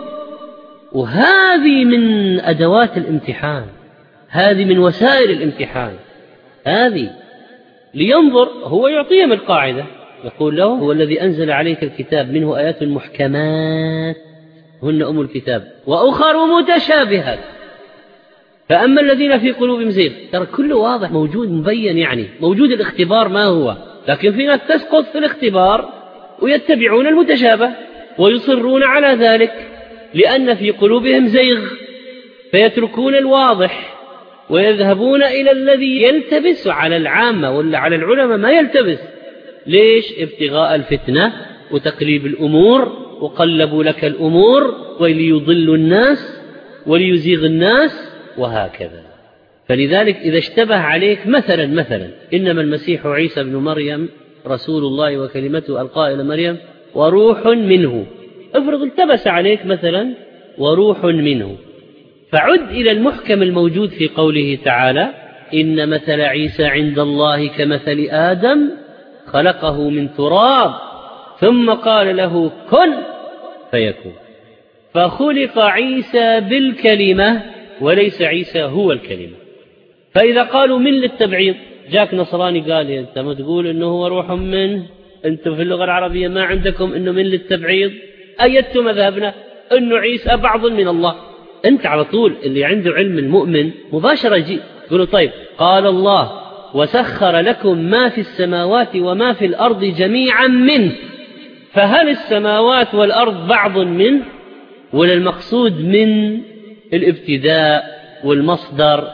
وهذه من أدوات الامتحان، هذه من وسائل الامتحان. هذه لينظر، هو يعطيهم القاعدة، يقول له هو الذي أنزل عليك الكتاب منه آيات محكمات هن أم الكتاب وأخر متشابهات فأما الذين في قلوبهم زيغ. ترى كله واضح موجود مبين، يعني موجود الاختبار ما هو. لكن في ناس تسقط في الاختبار ويتبعون المتشابه ويصرون على ذلك لأن في قلوبهم زيغ، فيتركون الواضح ويذهبون إلى الذي يلتبس على العامة ولا على العلماء ما يلتبس. ليش؟ ابتغاء الفتنة وتقليب الأمور، وقلبوا لك الأمور وليضلوا الناس وليزيغ الناس وهكذا. فلذلك إذا اشتبه عليك مثلا مثلا إنما المسيح عيسى بن مريم رسول الله وكلمته ألقاها إلى مريم وروح منه، افرض التبس عليك مثلا وروح منه، فعد إلى المحكم الموجود في قوله تعالى إن مثل عيسى عند الله كمثل آدم خلقه من تراب ثم قال له كن فيكون. فخلق عيسى بالكلمة وليس عيسى هو الكلمة. فإذا قالوا من للتبعيض، جاك نصراني قال أنت ما تقول إنه هو روح منه، أنتم في اللغة العربية ما عندكم إنه من للتبعيض، أيدتم مذهبنا إنه عيسى بعض من الله. أنت على طول اللي عنده علم المؤمن مباشرة يجي يقولوا طيب قال الله وسخر لكم ما في السماوات وما في الأرض جميعا منه، فهل السماوات والأرض بعض منه، ولا المقصود من الابتداء والمصدر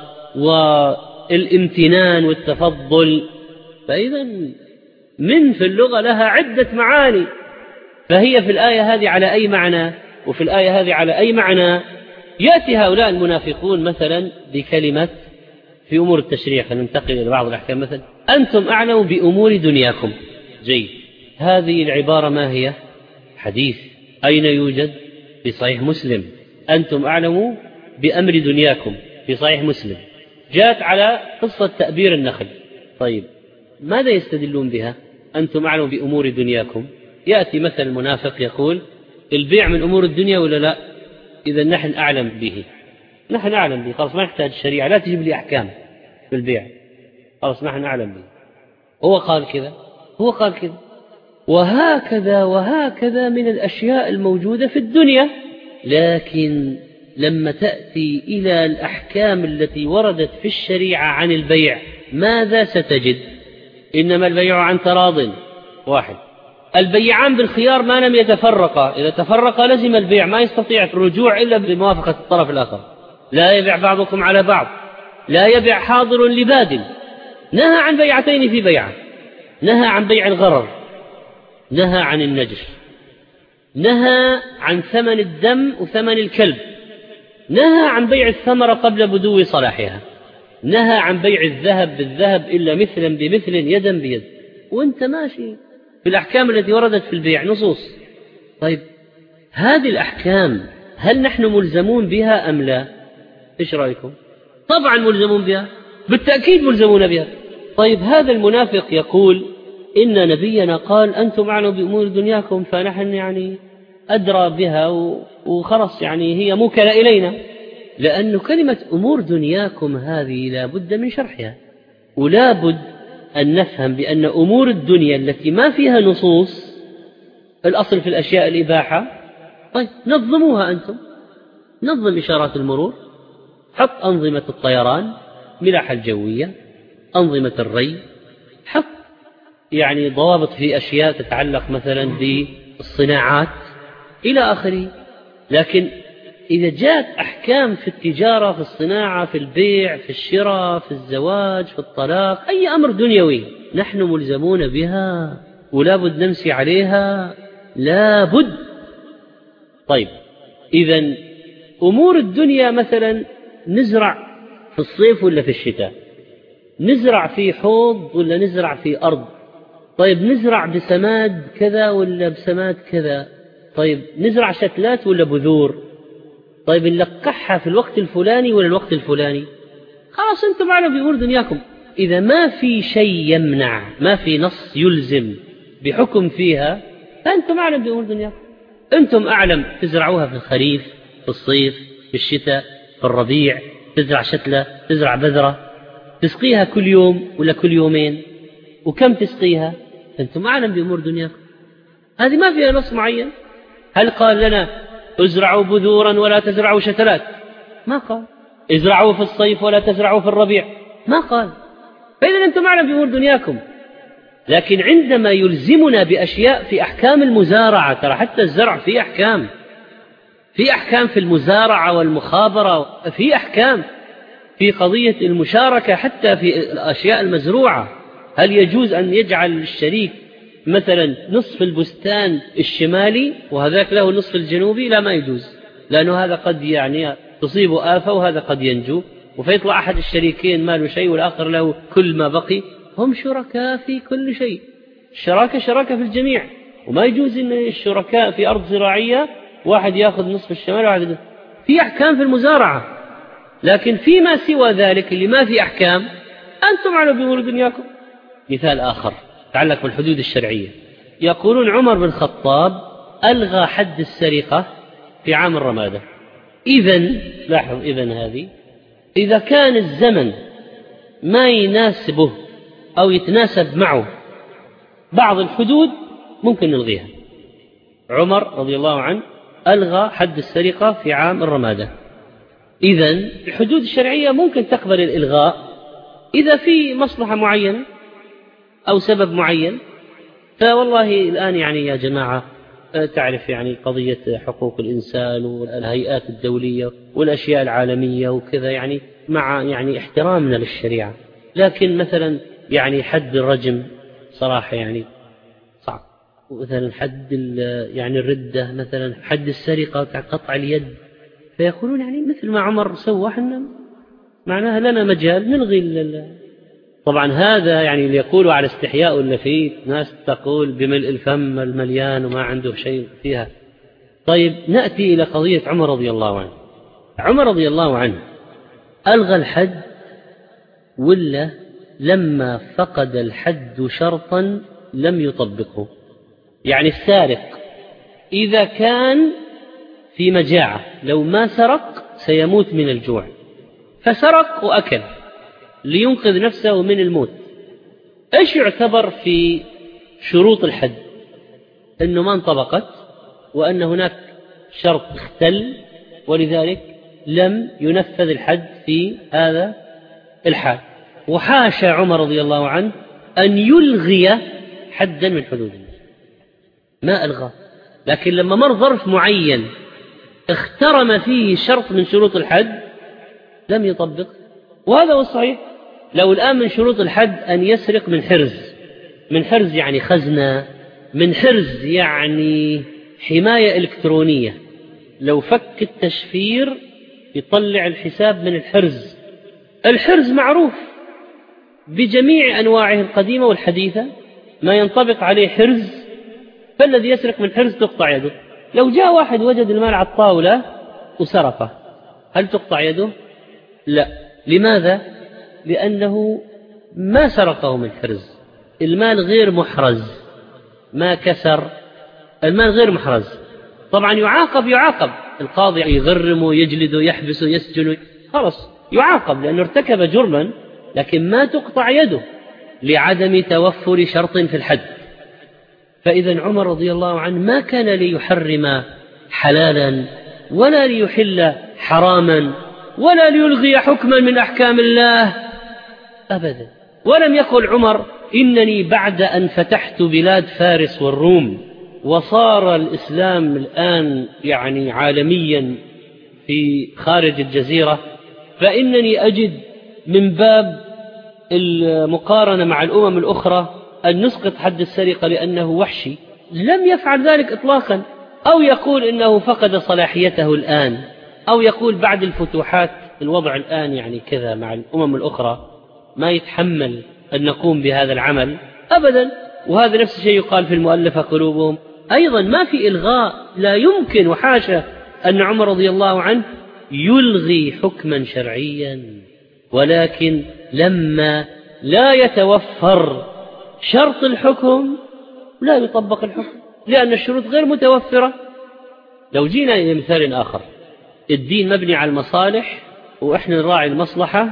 والامتنان والتفضل؟ فإذا من في اللغة لها عدة معاني، فهي في الآية هذه على أي معنى وفي الآية هذه على أي معنى. يأتي هؤلاء المنافقون مثلا بكلمة في أمور التشريع، فننتقل إلى بعض الأحكام، مثلا أنتم أعلم بأمور دنياكم. جيد، هذه العبارة ما هي؟ حديث. أين يوجد؟ في صحيح مسلم. أنتم أعلم بأمر دنياكم في صحيح مسلم. جاءت على قصة تأبير النخل. طيب ماذا يستدلون بها؟ أنتم أعلم بأمور دنياكم. يأتي مثل المنافق يقول البيع من أمور الدنيا ولا لا؟ إذا نحن أعلم به، نحن أعلم به، خلاص ما نحتاج الشريعة، لا تجيب لي أحكام في البيع، خلاص نحن أعلم به. هو قال كذا، هو قال كذا، وهكذا وهكذا من الأشياء الموجودة في الدنيا. لكن لما تأتي إلى الأحكام التي وردت في الشريعة عن البيع ماذا ستجد؟ إنما البيع عن تراض. واحد، البيعان بالخيار ما لم يتفرقا، إذا تفرقا لزم البيع، ما يستطيع الرجوع إلا بموافقة الطرف الآخر. لا يبيع بعضكم على بعض، لا يبيع حاضر لباد. نهى عن بيعتين في بيعة، نهى عن بيع الغرر، نهى عن النجش، نهى عن ثمن الدم وثمن الكلب، نهى عن بيع الثمرة قبل بدو صلاحها، نهى عن بيع الذهب بالذهب إلا مثلا بمثل يدا بيد. وانت ماشي في الأحكام التي وردت في البيع نصوص. طيب هذه الأحكام هل نحن ملزمون بها أم لا؟ إيش رأيكم؟ طبعا ملزمون بها، بالتأكيد ملزمون بها. طيب هذا المنافق يقول إن نبينا قال أنتم أعلم بأمور دنياكم، فنحن يعني أدرى بها وخلص، يعني هي موكلة إلينا. لأن كلمة أمور دنياكم هذه لا بد من شرحها، ولا بد أن نفهم بأن أمور الدنيا التي ما فيها نصوص، الأصل في الأشياء الإباحة. طيب نظموها أنتم، نظم إشارات المرور، حط أنظمة الطيران، ملاحة الجوية، أنظمة الري، حط يعني ضوابط في أشياء تتعلق مثلا بالصناعات إلى آخره. لكن إذا جاءت أحكام في التجارة، في الصناعة، في البيع، في الشراء، في الزواج، في الطلاق، أي أمر دنيوي نحن ملزمون بها ولا بد نمسي عليها، لا بد. طيب إذن أمور الدنيا مثلا نزرع في الصيف ولا في الشتاء؟ نزرع في حوض ولا نزرع في أرض؟ طيب نزرع بسماد كذا ولا بسماد كذا؟ طيب نزرع شتلات ولا بذور؟ طيب نلقحها في الوقت الفلاني ولا الوقت الفلاني؟ خلاص أنتم أعلم بأمور دنياكم. إذا ما في شيء يمنع، ما في نص يلزم بحكم فيها، فأنتم أعلم بأمور دنياكم. أنتم أعلم تزرعوها في الخريف، في الصيف، في الشتاء، في الربيع، تزرع شتلة، تزرع بذرة، تسقيها كل يوم ولا كل يومين، وكم تسقيها؟ أنتم أعلم بأمور دنياكم. هذه ما فيها نص معين. هل قال لنا ازرعوا بذورا ولا تزرعوا شتلات؟ ما قال. ازرعوا في الصيف ولا تزرعوا في الربيع؟ ما قال. فإذا أنتم أعلم بأمور دنياكم. لكن عندما يلزمنا بأشياء في أحكام المزارعة، ترى حتى الزرع في أحكام، في أحكام في المزارعة والمخابرة، في أحكام في قضية المشاركة حتى في الأشياء المزروعة. هل يجوز أن يجعل الشريك مثلا نصف البستان الشمالي وهذاك له النصف الجنوبي؟ لا، ما يجوز، لأنه هذا قد يعني تصيب آفة وهذا قد ينجو، وفيطلع أحد الشريكين ما له شيء والآخر له كل ما بقي. هم شركاء في كل شيء، الشراكة شراكة في الجميع، وما يجوز أن الشركاء في أرض زراعية واحد يأخذ نصف الشمال وواحد. في أحكام في المزارعة، لكن فيما سوى ذلك اللي ما في أحكام أنتم على بأمور دنياكم. مثال آخر يتعلق بالحدود الشرعية، يقولون عمر بن الخطاب ألغى حد السرقة في عام الرمادة. إذن لاحظ، إذن هذه إذا كان الزمن ما يناسبه أو يتناسب معه بعض الحدود ممكن نلغيها. عمر رضي الله عنه ألغى حد السرقة في عام الرمادة. إذن الحدود الشرعية ممكن تقبل الإلغاء إذا في مصلحة معينة أو سبب معين. فوالله الآن يعني يا جماعة تعرف يعني قضية حقوق الإنسان والهيئات الدولية والأشياء العالمية وكذا، يعني مع يعني احترامنا للشريعة، لكن مثلا يعني حد الرجم صراحة يعني صعب، مثلا حد يعني الردة، مثلا حد السرقة قطع اليد. فيقولون يعني مثل ما عمر سوى احنا معناها لنا مجال نلغي ال طبعا هذا يعني اللي يقولوا على استحياء ولا فيه ناس تقول بملء الفم المليان وما عنده شيء فيها. طيب نأتي إلى قضية عمر رضي الله عنه. عمر رضي الله عنه ألغى الحد ولا لما فقد الحد شرطا لم يطبقه؟ يعني السارق إذا كان في مجاعة لو ما سرق سيموت من الجوع، فسرق وأكل لينقذ نفسه من الموت، إيش يعتبر في شروط الحد؟ أنه ما انطبقت وأن هناك شرط اختل، ولذلك لم ينفذ الحد في هذا الحال. وحاشا عمر رضي الله عنه أن يلغي حدا من حدود الله، ما ألغى، لكن لما مر ظرف معين اخترم فيه شرط من شروط الحد لم يطبق. وهذا هو الصحيح. لو الآن من شروط الحد أن يسرق من حرز، من حرز يعني خزنة، من حرز يعني حماية إلكترونية، لو فك التشفير يطلع الحساب من الحرز. الحرز معروف بجميع أنواعه القديمة والحديثة، ما ينطبق عليه حرز، فالذي يسرق من حرز تقطع يده. لو جاء واحد وجد المال على الطاولة وسرقه هل تقطع يده؟ لا. لماذا؟ لأنه ما سرقه من حرز، المال غير محرز، ما كسر، المال غير محرز. طبعا يعاقب يعاقب القاضي يغرمه يجلده يحبسه يسجنه، خلاص يعاقب لأنه ارتكب جرما، لكن ما تقطع يده لعدم توفر شرط في الحد. فإذا عمر رضي الله عنه ما كان ليحرم حلالا ولا ليحل حراما ولا ليلغي حكما من أحكام الله أبدا. ولم يقل عمر إنني بعد أن فتحت بلاد فارس والروم وصار الإسلام الآن يعني عالميا في خارج الجزيرة فإنني أجد من باب المقارنة مع الأمم الأخرى أن نسقط حد السرقة لأنه وحشي. لم يفعل ذلك إطلاقا. أو يقول إنه فقد صلاحيته الآن، أو يقول بعد الفتوحات الوضع الآن يعني كذا مع الأمم الأخرى ما يتحمل أن نقوم بهذا العمل أبدا. وهذا نفس الشيء يقال في المؤلفة قلوبهم أيضا، ما في إلغاء، لا يمكن، وحاشا أن عمر رضي الله عنه يلغي حكما شرعيا. ولكن لما لا يتوفر شرط الحكم لا يطبق الحكم لأن الشروط غير متوفرة. لو جينا إلى مثال آخر، الدين مبني على المصالح وإحنا نراعي المصلحة،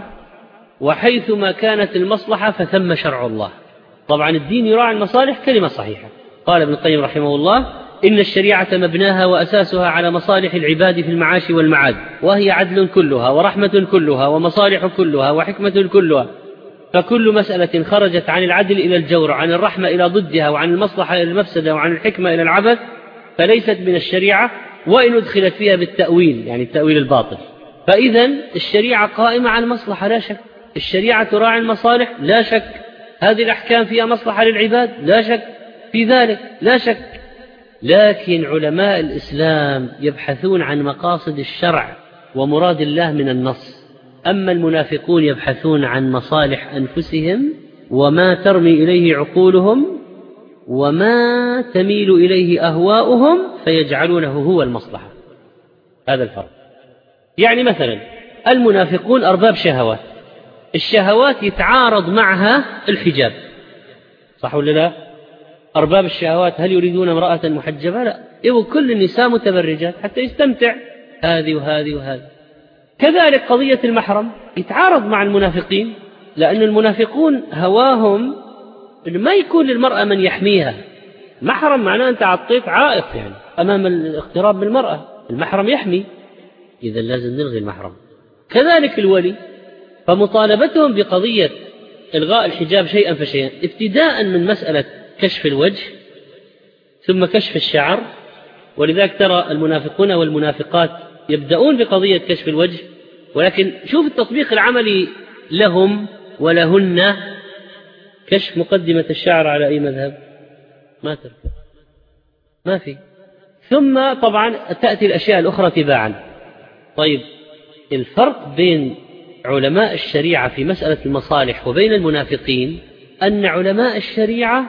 وحيثما كانت المصلحة فثم شرع الله. طبعا الدين يراعي المصالح كلمة صحيحة. قال ابن القيم رحمه الله إن الشريعة مبناها وأساسها على مصالح العباد في المعاش والمعاد، وهي عدل كلها ورحمة كلها ومصالح كلها وحكمة كلها، فكل مسألة خرجت عن العدل إلى الجور، عن الرحمة إلى ضدها، وعن المصلحة إلى المفسدة، وعن الحكمة إلى العبث فليست من الشريعة وإن أدخلت فيها بالتأويل، يعني التأويل الباطل. فإذا الشريعة قائمة على المصلحة لا شك، الشريعة تراعي المصالح لا شك، هذه الأحكام فيها مصلحة للعباد لا شك في ذلك لا شك. لكن علماء الإسلام يبحثون عن مقاصد الشرع ومراد الله من النص، أما المنافقون يبحثون عن مصالح أنفسهم وما ترمي إليه عقولهم وما تميل إليه أهواؤهم فيجعلونه هو المصلحة. هذا الفرق. يعني مثلا المنافقون أرباب شهوات، الشهوات يتعارض معها الحجاب، صح ولا لا؟ أرباب الشهوات هل يريدون امرأة محجبة؟ لا، يبغوا كل النساء متبرجات حتى يستمتع هذه وهذه وهذه. كذلك قضية المحرم يتعارض مع المنافقين، لأن المنافقون هواهم ما يكون للمرأة من يحميها. محرم معناه أنت عطيت عائق يعني أمام الاقتراب من المرأة، المحرم يحمي، إذا لازم نلغي المحرم. كذلك الولي، فمطالبتهم بقضية إلغاء الحجاب شيئا فشيئا، ابتداء من مسألة كشف الوجه ثم كشف الشعر. ولذلك ترى المنافقون والمنافقات يبدأون بقضية كشف الوجه، ولكن شوف التطبيق العملي لهم ولهن. كشف مقدمة الشعر على أي مذهب؟ ما ترك، ما في. ثم طبعا تأتي الأشياء الأخرى تباعا. طيب الفرق بين علماء الشريعة في مسألة المصالح وبين المنافقين أن علماء الشريعة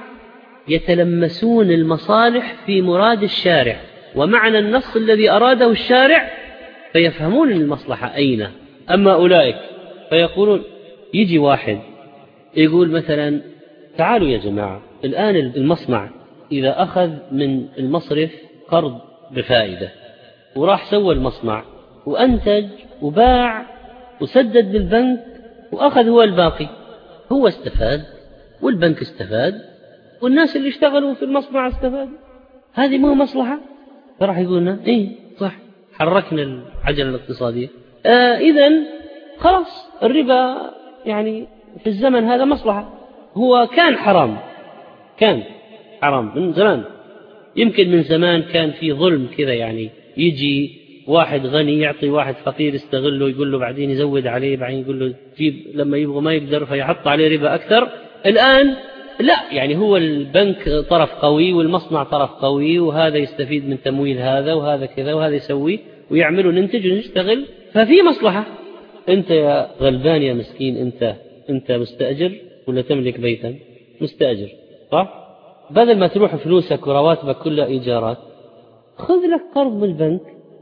يتلمسون المصالح في مراد الشارع ومعنى النص الذي أراده الشارع، فيفهمون المصلحة أين. أما أولئك فيقولون، يجي واحد يقول مثلا تعالوا يا جماعة، الآن المصنع إذا أخذ من المصرف قرض بفائدة وراح سوى المصنع وأنتج وباع وسدد للبنك وأخذ هو الباقي، هو استفاد والبنك استفاد والناس اللي اشتغلوا في المصنع استفادوا، هذه مو مصلحة؟ فراح يقولنا إيه صح، حركنا العجلة الاقتصادية. آه إذن خلاص الربا يعني في الزمن هذا مصلحة. هو كان حرام، كان حرام من زمان، يمكن من زمان كان في ظلم كذا، يعني يجي واحد غني يعطي واحد فقير يستغله، يقول له بعدين يزود عليه، بعدين يقول له جيب لما يبغى ما يقدر فيحط عليه ربا أكثر. الآن لا، يعني هو البنك طرف قوي والمصنع طرف قوي، وهذا يستفيد من تمويل هذا وهذا كذا وهذا يسوي ويعملوا ننتج ونشتغل، ففي مصلحة. أنت يا غلبان يا مسكين، أنت أنت مستأجر ولا تملك بيتا؟ مستأجر صح؟ بدل ما تروح فلوسك ورواتبك كلها إيجارات، خذ لك قرض من البنك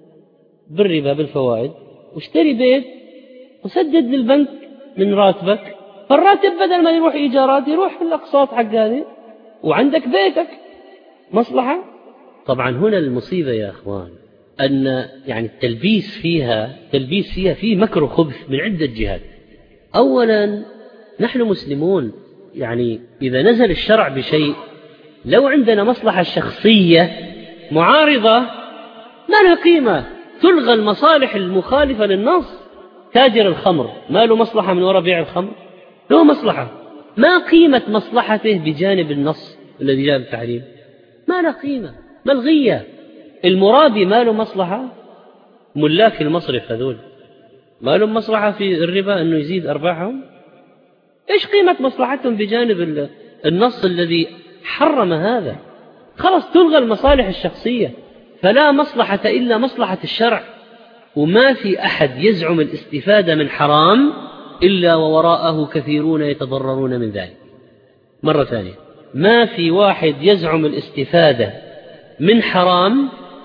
بالربا بالفوائد واشتري بيت وسدد للبنك من راتبك، فالراتب بدل ما يروح إيجارات يروح في الأقساط حق هذه وعندك بيتك، مصلحة. طبعا هنا المصيبة يا أخوان أن يعني التلبيس فيها تلبيس فيها في مكر وخبث من عدة جهات. أولا نحن مسلمون، يعني إذا نزل الشرع بشيء لو عندنا مصلحة شخصية معارضة ما لها قيمة، تلغى المصالح المخالفة للنص. تاجر الخمر ما له مصلحة من وراء بيع الخمر؟ له مصلحة. ما قيمة مصلحته بجانب النص الذي جاء بالتحريم؟ ما له قيمة، ملغية. المرابي ما له مصلحة، ملاك المصرف هذول ما لهم مصلحة في الربا أنه يزيد أرباحهم؟ إيش قيمة مصلحتهم بجانب النص الذي حرم هذا؟ خلاص تلغى المصالح الشخصية، فلا مصلحة إلا مصلحة الشرع. وما في أحد يزعم الاستفادة من حرام إلا ووراءه كثيرون يتضررون من ذلك. مرة ثانية، ما في واحد يزعم الاستفادة من حرام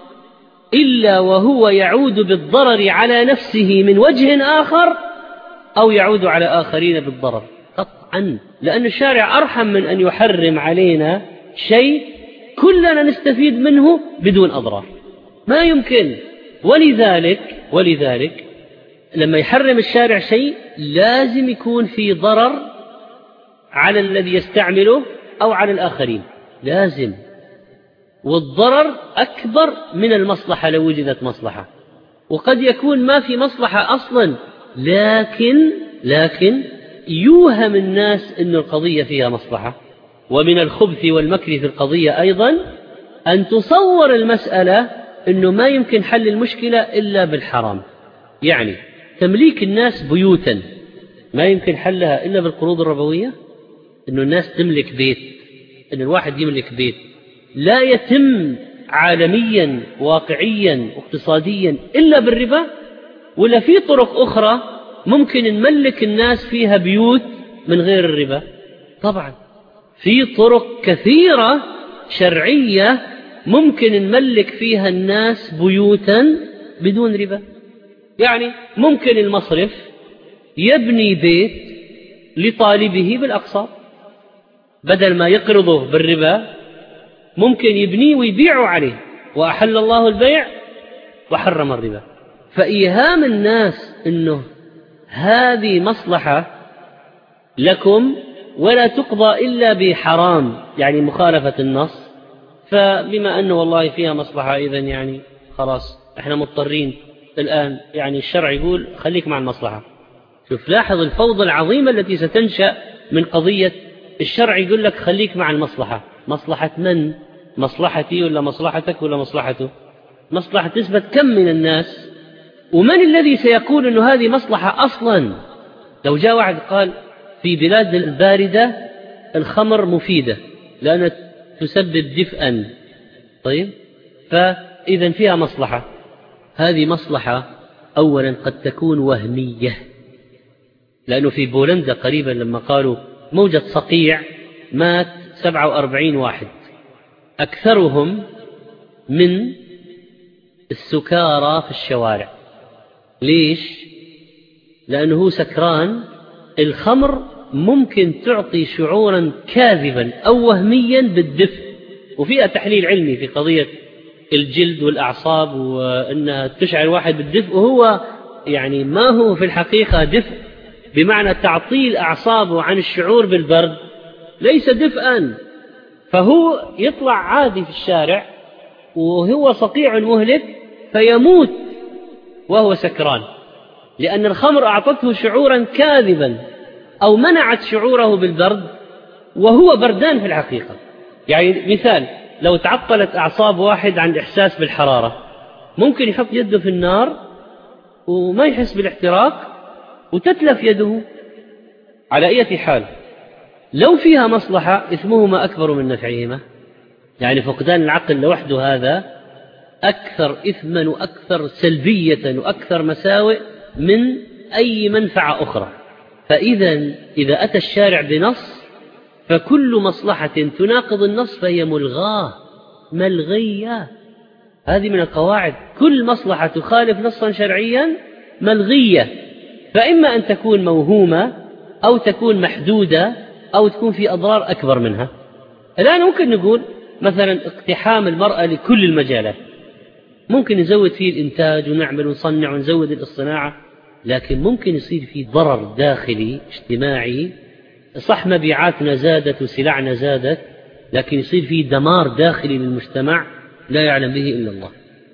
إلا وهو يعود بالضرر على نفسه من وجه آخر أو يعود على آخرين بالضرر قطعا، لأن الشارع أرحم من أن يحرم علينا شيء كلنا نستفيد منه بدون أضرار، ما يمكن. ولذلك ولذلك لما يحرم الشارع شيء لازم يكون في ضرر على الذي يستعمله أو على الآخرين، لازم. والضرر أكبر من المصلحة لو وجدت مصلحة، وقد يكون ما في مصلحة أصلا، لكن لكن يوهم الناس أن القضية فيها مصلحة. ومن الخبث والمكر في القضية أيضا أن تصور المسألة أنه ما يمكن حل المشكلة إلا بالحرام. يعني تمليك الناس بيوتا ما يمكن حلها إلا بالقروض الربوية. أنه الناس تملك بيت، أن الواحد يملك بيت لا يتم عالميا واقعيا اقتصاديا إلا بالربا. ولا في طرق أخرى ممكن نملك الناس فيها بيوت من غير الربا؟ طبعا في طرق كثيرة شرعية ممكن نملك فيها الناس بيوتا بدون ربا. يعني ممكن المصرف يبني بيت لطالبه بالأقساط، بدل ما يقرضه بالربا ممكن يبنيه ويبيعه عليه، وأحل الله البيع وحرم الربا. فإيهام الناس أنه هذه مصلحة لكم ولا تقضى إلا بحرام، يعني مخالفة النص، فبما أنه والله فيها مصلحة إذن يعني خلاص احنا مضطرين الآن، يعني الشرع يقول خليك مع المصلحة. شوف، لاحظ الفوضى العظيمة التي ستنشأ من قضية الشرع يقول لك خليك مع المصلحة. مصلحة من؟ مصلحتي ولا مصلحتك ولا مصلحته؟ مصلحة نسبة كم من الناس؟ ومن الذي سيقول أنه هذه مصلحة أصلا؟ لو جاء واحد قال في بلاد الباردة الخمر مفيدة لأنها تسبب دفئا، طيب فإذا فيها مصلحة. هذه مصلحة أولا قد تكون وهمية، لأنه في بولندا قريبا لما قالوا موجة صقيع مات سبعة وأربعين واحد، أكثرهم من السكارى في الشوارع. ليش؟ لأنه هو سكران. الخمر ممكن تعطي شعورا كاذبا أو وهميا بالدفء، وفيها تحليل علمي في قضية الجلد والأعصاب وأنها تشعر واحد بالدفء، وهو يعني ما هو في الحقيقة دفء بمعنى تعطيل أعصابه عن الشعور بالبرد، ليس دفئا. فهو يطلع عادي في الشارع وهو صقيع مهلك فيموت وهو سكران، لأن الخمر أعطته شعورا كاذبا أو منعت شعوره بالبرد وهو بردان في الحقيقة. يعني مثال، لو تعطلت أعصاب واحد عن الإحساس بالحرارة ممكن يحط يده في النار وما يحس بالاحتراق وتتلف يده. على أي حال لو فيها مصلحة إثمهما أكبر من نفعهما، يعني فقدان العقل لوحده هذا أكثر إثما وأكثر سلبية وأكثر مساوئ من أي منفعة أخرى. فإذا إذا أتى الشارع بنص فكل مصلحة تناقض النص فهي ملغاة ملغية. هذه من القواعد، كل مصلحة تخالف نصا شرعيا ملغية، فإما أن تكون موهومة أو تكون محدودة أو تكون في أضرار أكبر منها. الآن ممكن نقول مثلا اقتحام المرأة لكل المجالات، ممكن نزود فيه الإنتاج ونعمل ونصنع ونزود الصناعة، لكن ممكن يصير فيه ضرر داخلي اجتماعي. صح مبيعاتنا زادت وسلعنا زادت، لكن يصير فيه دمار داخلي للمجتمع لا يعلم به إلا الله.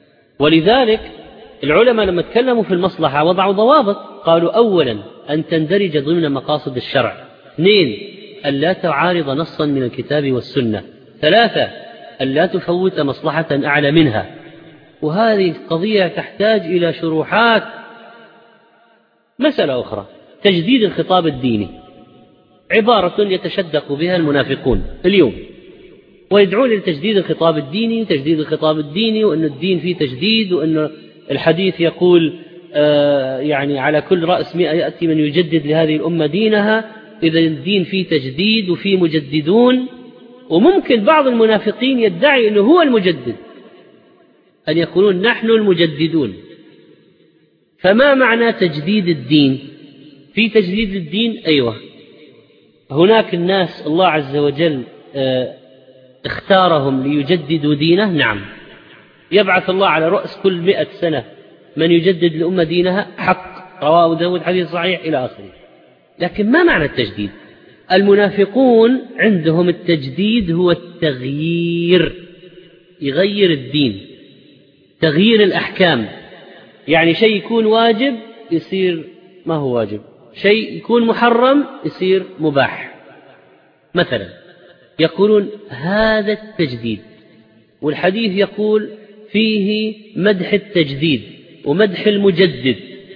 ولذلك العلماء لما تكلموا في المصلحة وضعوا ضوابط، قالوا أولا أن تندرج ضمن مقاصد الشرع، اثنين أن لا تعارض نصا من الكتاب والسنة، ثلاثة أن لا تفوت مصلحة أعلى منها. وهذه قضية تحتاج إلى شروحات. مسألة أخرى، تجديد الخطاب الديني، عبارة يتشدق بها المنافقون اليوم ويدعون لتجديد الخطاب الديني تجديد الخطاب الديني وأن الدين فيه تجديد، وأن الحديث يقول آه يعني على كل رأس مئة يأتي من يجدد لهذه الأمة دينها. إذا الدين فيه تجديد وفيه مجددون، وممكن بعض المنافقين يدعي أنه هو المجدد، أن يقولون نحن المجددون. فما معنى تجديد الدين؟ في تجديد الدين أيوة، هناك الناس الله عز وجل اه اختارهم ليجددوا دينه، نعم، يبعث الله على رأس كل مئة سنة من يجدد لأمة دينها، حق، رواه داود حديث صحيح إلى آخره. لكن ما معنى التجديد؟ المنافقون عندهم التجديد هو التغيير، يغير الدين، تغيير الأحكام. يعني شيء يكون واجب يصير ما هو واجب، شيء يكون محرم يصير مباح. مثلا يقولون هذا التجديد، والحديث يقول فيه مدح التجديد ومدح المجدد.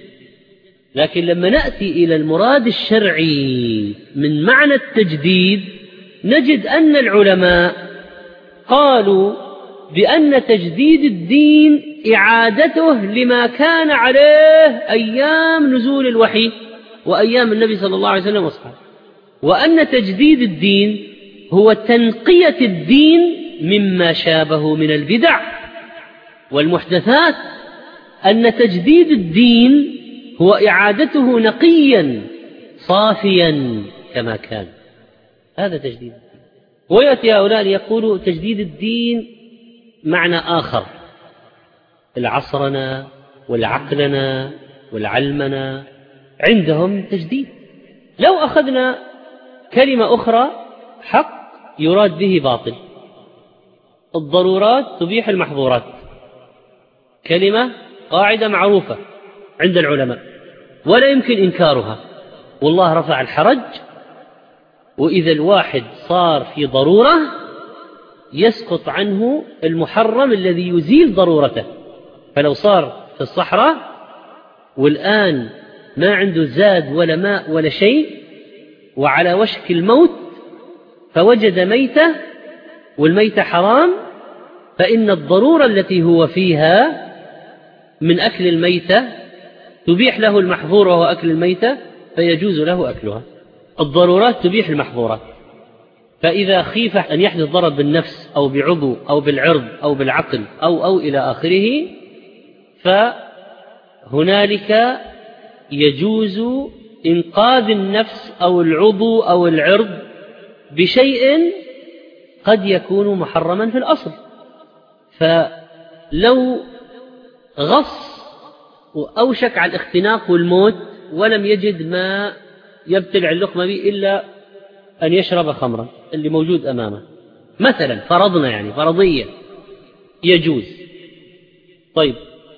لكن لما نأتي إلى المراد الشرعي من معنى التجديد نجد أن العلماء قالوا بأن تجديد الدين إعادته لما كان عليه أيام نزول الوحي وأيام النبي صلى الله عليه وسلم وصحبه، وأن تجديد الدين هو تنقية الدين مما شابه من البدع والمحدثات أن تجديد الدين هو إعادته نقيا صافيا كما كان. هذا تجديد الدين. ويأتي هؤلاء ليقولوا تجديد الدين معنى آخر، العصرنا والعقلنا والعلمنا عندهم تجديد. لو أخذنا كلمة أخرى حق يراد به باطل، الضرورات تبيح المحظورات، كلمة قاعدة معروفة عند العلماء ولا يمكن إنكارها، والله رفع الحرج، وإذا الواحد صار في ضرورة يسقط عنه المحرم الذي يزيل ضرورته. فلو صار في الصحراء والآن ما عنده زاد ولا ماء ولا شيء وعلى وشك الموت فوجد ميتة والميتة حرام، فإن الضرورة التي هو فيها من أكل الميتة تبيح له المحظور وهو أكل الميتة فيجوز له أكلها. الضرورات تبيح المحظورات. فإذا خيف أن يحدث ضرر بالنفس أو بعضو أو بالعرض أو بالعقل أو أو إلى آخره، فهنالك يجوز إنقاذ النفس أو العضو أو العرض بشيء قد يكون محرما في الأصل. فلو غص وأوشك على الاختناق والموت ولم يجد ما يبتلع اللقمة به إلا أن يشرب خمرا اللي موجود أمامه مثلا، فرضنا يعني فرضية، يجوز. طيب،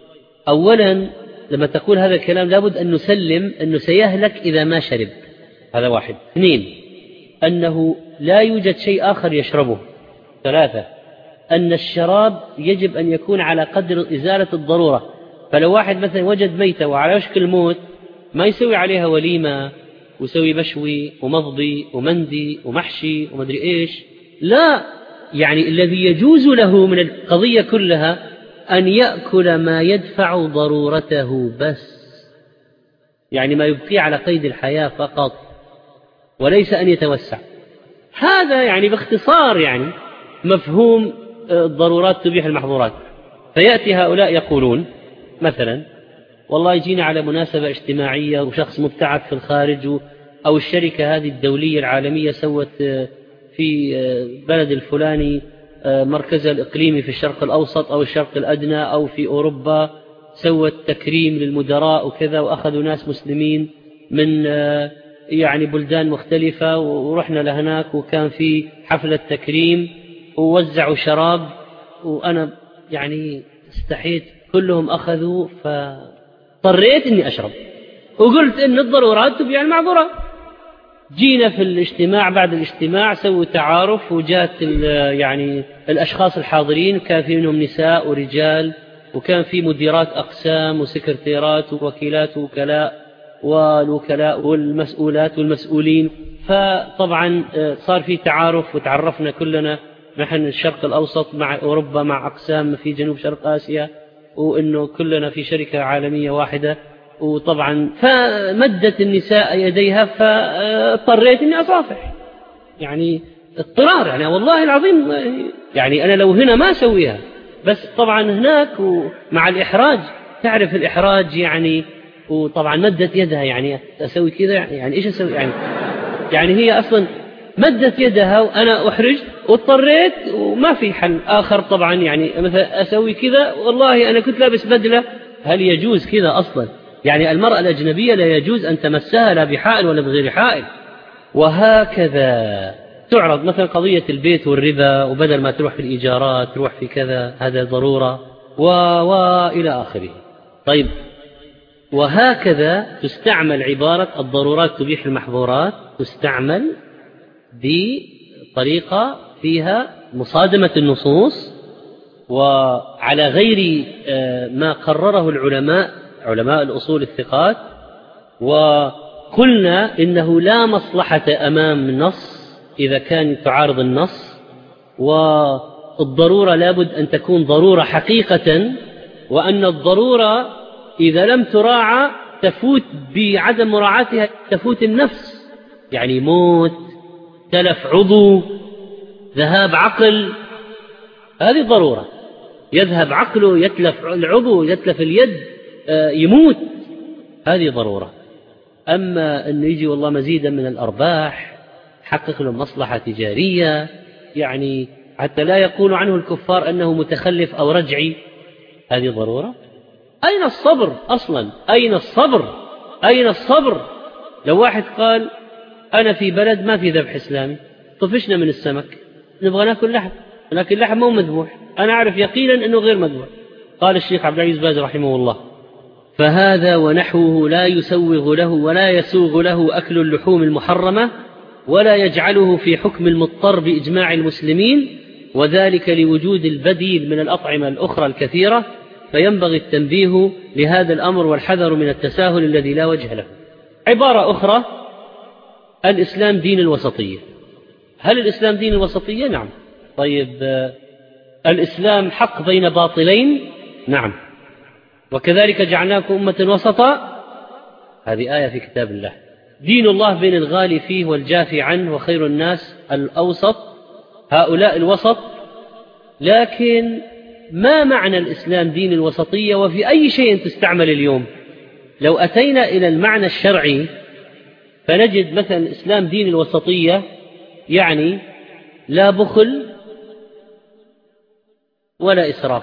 أولا لما تقول هذا الكلام لابد أن نسلم أنه سيهلك إذا ما شرب، هذا واحد. اثنين، أنه لا يوجد شيء آخر يشربه. ثلاثة، أن الشراب يجب أن يكون على قدر إزالة الضرورة. فلو واحد مثلا وجد ميتة وعلى وشك الموت ما يسوي عليها وليمة ويسوي مشوي ومضضي ومندي ومحشي ومدري إيش، لا، يعني الذي يجوز له من القضية كلها أن يأكل ما يدفع ضرورته بس، يعني ما يبقي على قيد الحياة فقط وليس أن يتوسع. هذا يعني باختصار يعني مفهوم الضرورات تبيح المحظورات. فيأتي هؤلاء يقولون مثلا والله يجينا على مناسبة اجتماعية وشخص مبتعث في الخارج، أو الشركة هذه الدولية العالمية سوت في بلد الفلاني مركزها الإقليمي في الشرق الأوسط أو الشرق الأدنى أو في أوروبا سوت تكريم للمدراء وكذا، وأخذوا ناس مسلمين من يعني بلدان مختلفة ورحنا لهناك وكان في حفلة تكريم ووزعوا شراب، وأنا يعني استحيت، كلهم أخذوا فاضطريت إني أشرب وقلت إن الضرورات تبيح المعذورات. جينا في الاجتماع، بعد الاجتماع سووا تعارف وجات يعني الأشخاص الحاضرين كان في منهم نساء ورجال، وكان في مديرات أقسام وسكرتيرات ووكيلات ووكلاء والوكلاء والمسؤولات والمسؤولين. فطبعا صار في تعارف وتعرفنا كلنا، نحن الشرق الأوسط مع أوروبا مع أقسام في جنوب شرق آسيا، وإنه كلنا في شركة عالمية واحدة. وطبعا فمدت النساء يديها فاضطريت إني أصافح، يعني اضطرار، يعني والله العظيم يعني أنا لو هنا ما أسويها، بس طبعا هناك ومع الإحراج، تعرف الإحراج يعني، وطبعا مدت يدها يعني أسوي كذا، يعني إيش أسوي يعني يعني هي أصلا مدت يدها وأنا أحرجت واضطريت وما في حل آخر. طبعا يعني مثلا أسوي كذا، والله أنا كنت لابس بدلة، هل يجوز كذا أصلا؟ يعني المرأة الأجنبية لا يجوز أن تمسها لا بحائل ولا بغير حائل. وهكذا تعرض مثلا قضية البيت والربا، وبدل ما تروح في الإيجارات تروح في كذا، هذا ضرورة و... وإلى آخره. طيب، وهكذا تستعمل عبارة الضرورات تبيح المحظورات، تستعمل بطريقة فيها مصادمة النصوص وعلى غير ما قرره العلماء علماء الأصول الثقات. وقلنا إنه لا مصلحة أمام النص إذا كان تعارض النص، والضرورة لابد أن تكون ضرورة حقيقة، وأن الضرورة إذا لم تراعى تفوت بعدم مراعاتها، تفوت النفس، يعني موت، تلف عضو، ذهاب عقل، هذه ضرورة. يذهب عقله، يتلف العضو، يتلف اليد، يموت، هذه ضرورة. أما أنه يجي والله مزيدا من الأرباح، حقق له مصلحة تجارية، يعني حتى لا يقول عنه الكفار أنه متخلف أو رجعي، هذه ضرورة. أين الصبر أصلا؟ أين الصبر؟ أين الصبر؟ لو واحد قال أنا في بلد ما في ذبح إسلامي، طفشنا من السمك، نبغى ناكل لحم، لكن اللحم مو مذبوح، أنا أعرف يقينا أنه غير مذبوح. قال الشيخ عبد العزيز باز رحمه الله: فهذا ونحوه لا يسوغ له ولا يسوغ له أكل اللحوم المحرمة، ولا يجعله في حكم المضطر بإجماع المسلمين، وذلك لوجود البديل من الأطعمة الأخرى الكثيرة، فينبغي التنبيه لهذا الأمر والحذر من التساهل الذي لا وجه له. عبارة أخرى: الإسلام دين الوسطية. هل الإسلام دين الوسطية؟ نعم. طيب الإسلام حق بين باطلين؟ نعم. وكذلك جعلناكم أمة وسطا، هذه آية في كتاب الله. دين الله بين الغالي فيه والجافي عنه، وخير الناس الأوسط، هؤلاء الوسط. لكن ما معنى الإسلام دين الوسطية وفي أي شيء تستعمل اليوم؟ لو أتينا إلى المعنى الشرعي فنجد مثلا الإسلام دين الوسطية يعني لا بخل ولا إسراف،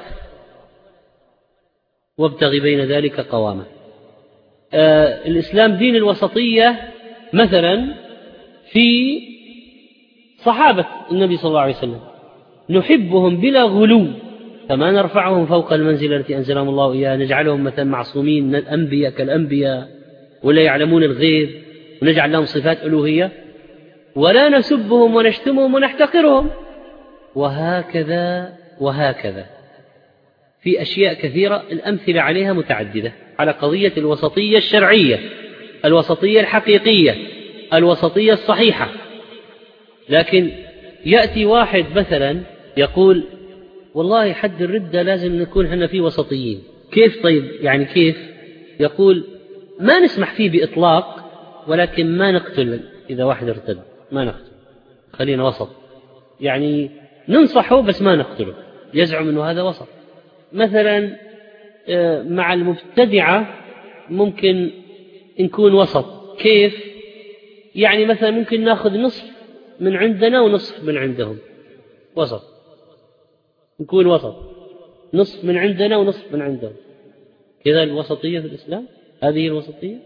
وابتغي بين ذلك قواما. آه الإسلام دين الوسطية مثلا في صحابة النبي صلى الله عليه وسلم، نحبهم بلا غلو، فما نرفعهم فوق المنزلة التي أنزلهم الله إياها، نجعلهم مثلا معصومين من الأنبياء كالأنبياء ولا يعلمون الغيب، ونجعل لهم صفات ألوهية، ولا نسبهم ونشتمهم ونحتقرهم، وهكذا وهكذا في أشياء كثيرة الأمثلة عليها متعددة، على قضية الوسطية الشرعية، الوسطية الحقيقية، الوسطية الصحيحة. لكن يأتي واحد مثلا يقول والله حد الردة لازم نكون احنا فيه وسطيين. كيف؟ طيب يعني كيف؟ يقول ما نسمح فيه بإطلاق، ولكن ما نقتل إذا واحد ارتد، ما نقتل، خلينا وسط، يعني ننصحه بس ما نقتله، يزعم أنه هذا وسط. مثلا مع المبتدعة ممكن نكون وسط. كيف؟ يعني مثلا ممكن ناخذ نصف من عندنا ونصف من عندهم، وسط، نكون وسط، نصف من عندنا ونصف من عندهم، كذا الوسطية في الإسلام، هذه الوسطية.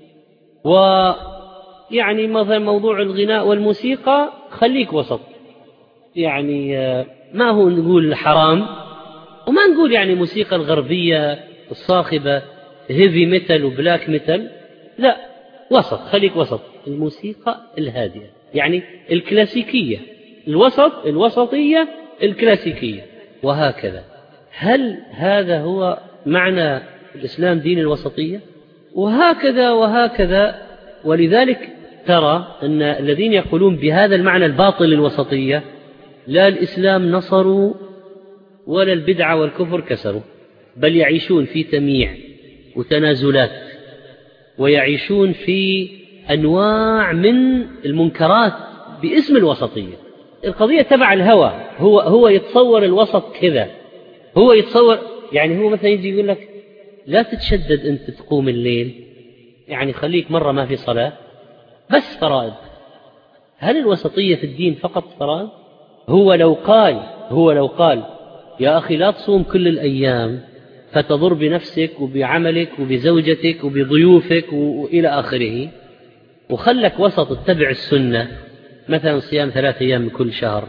ويعني مثلا موضوع الغناء والموسيقى خليك وسط، يعني ما هو نقول حرام وما نقول يعني موسيقى الغربية الصاخبة هيفي ميتال وبلاك ميتال، لا، وسط، خليك وسط، الموسيقى الهادئة يعني الكلاسيكية، الوسط، الوسطية الكلاسيكية، وهكذا. هل هذا هو معنى الإسلام دين الوسطية؟ وهكذا وهكذا. ولذلك ترى أن الذين يقولون بهذا المعنى الباطل الوسطية لا الإسلام نصروا ولا البدعة والكفر كسروا، بل يعيشون في تمييع وتنازلات، ويعيشون في أنواع من المنكرات باسم الوسطية. القضية تبع الهوى، هو هو يتصور الوسط كذا، هو يتصور يعني هو مثلا يجي يقول لك لا تتشدد أنت تقوم الليل، يعني خليك مرة ما في صلاة بس فرائض. هل الوسطية في الدين فقط فرائض؟ هو لو قال هو لو قال يا أخي لا تصوم كل الأيام فتضر بنفسك وبعملك وبزوجتك وبضيوفك وإلى آخره، وخلك وسط اتبع السنة، مثلا صيام ثلاثة أيام من كل شهر،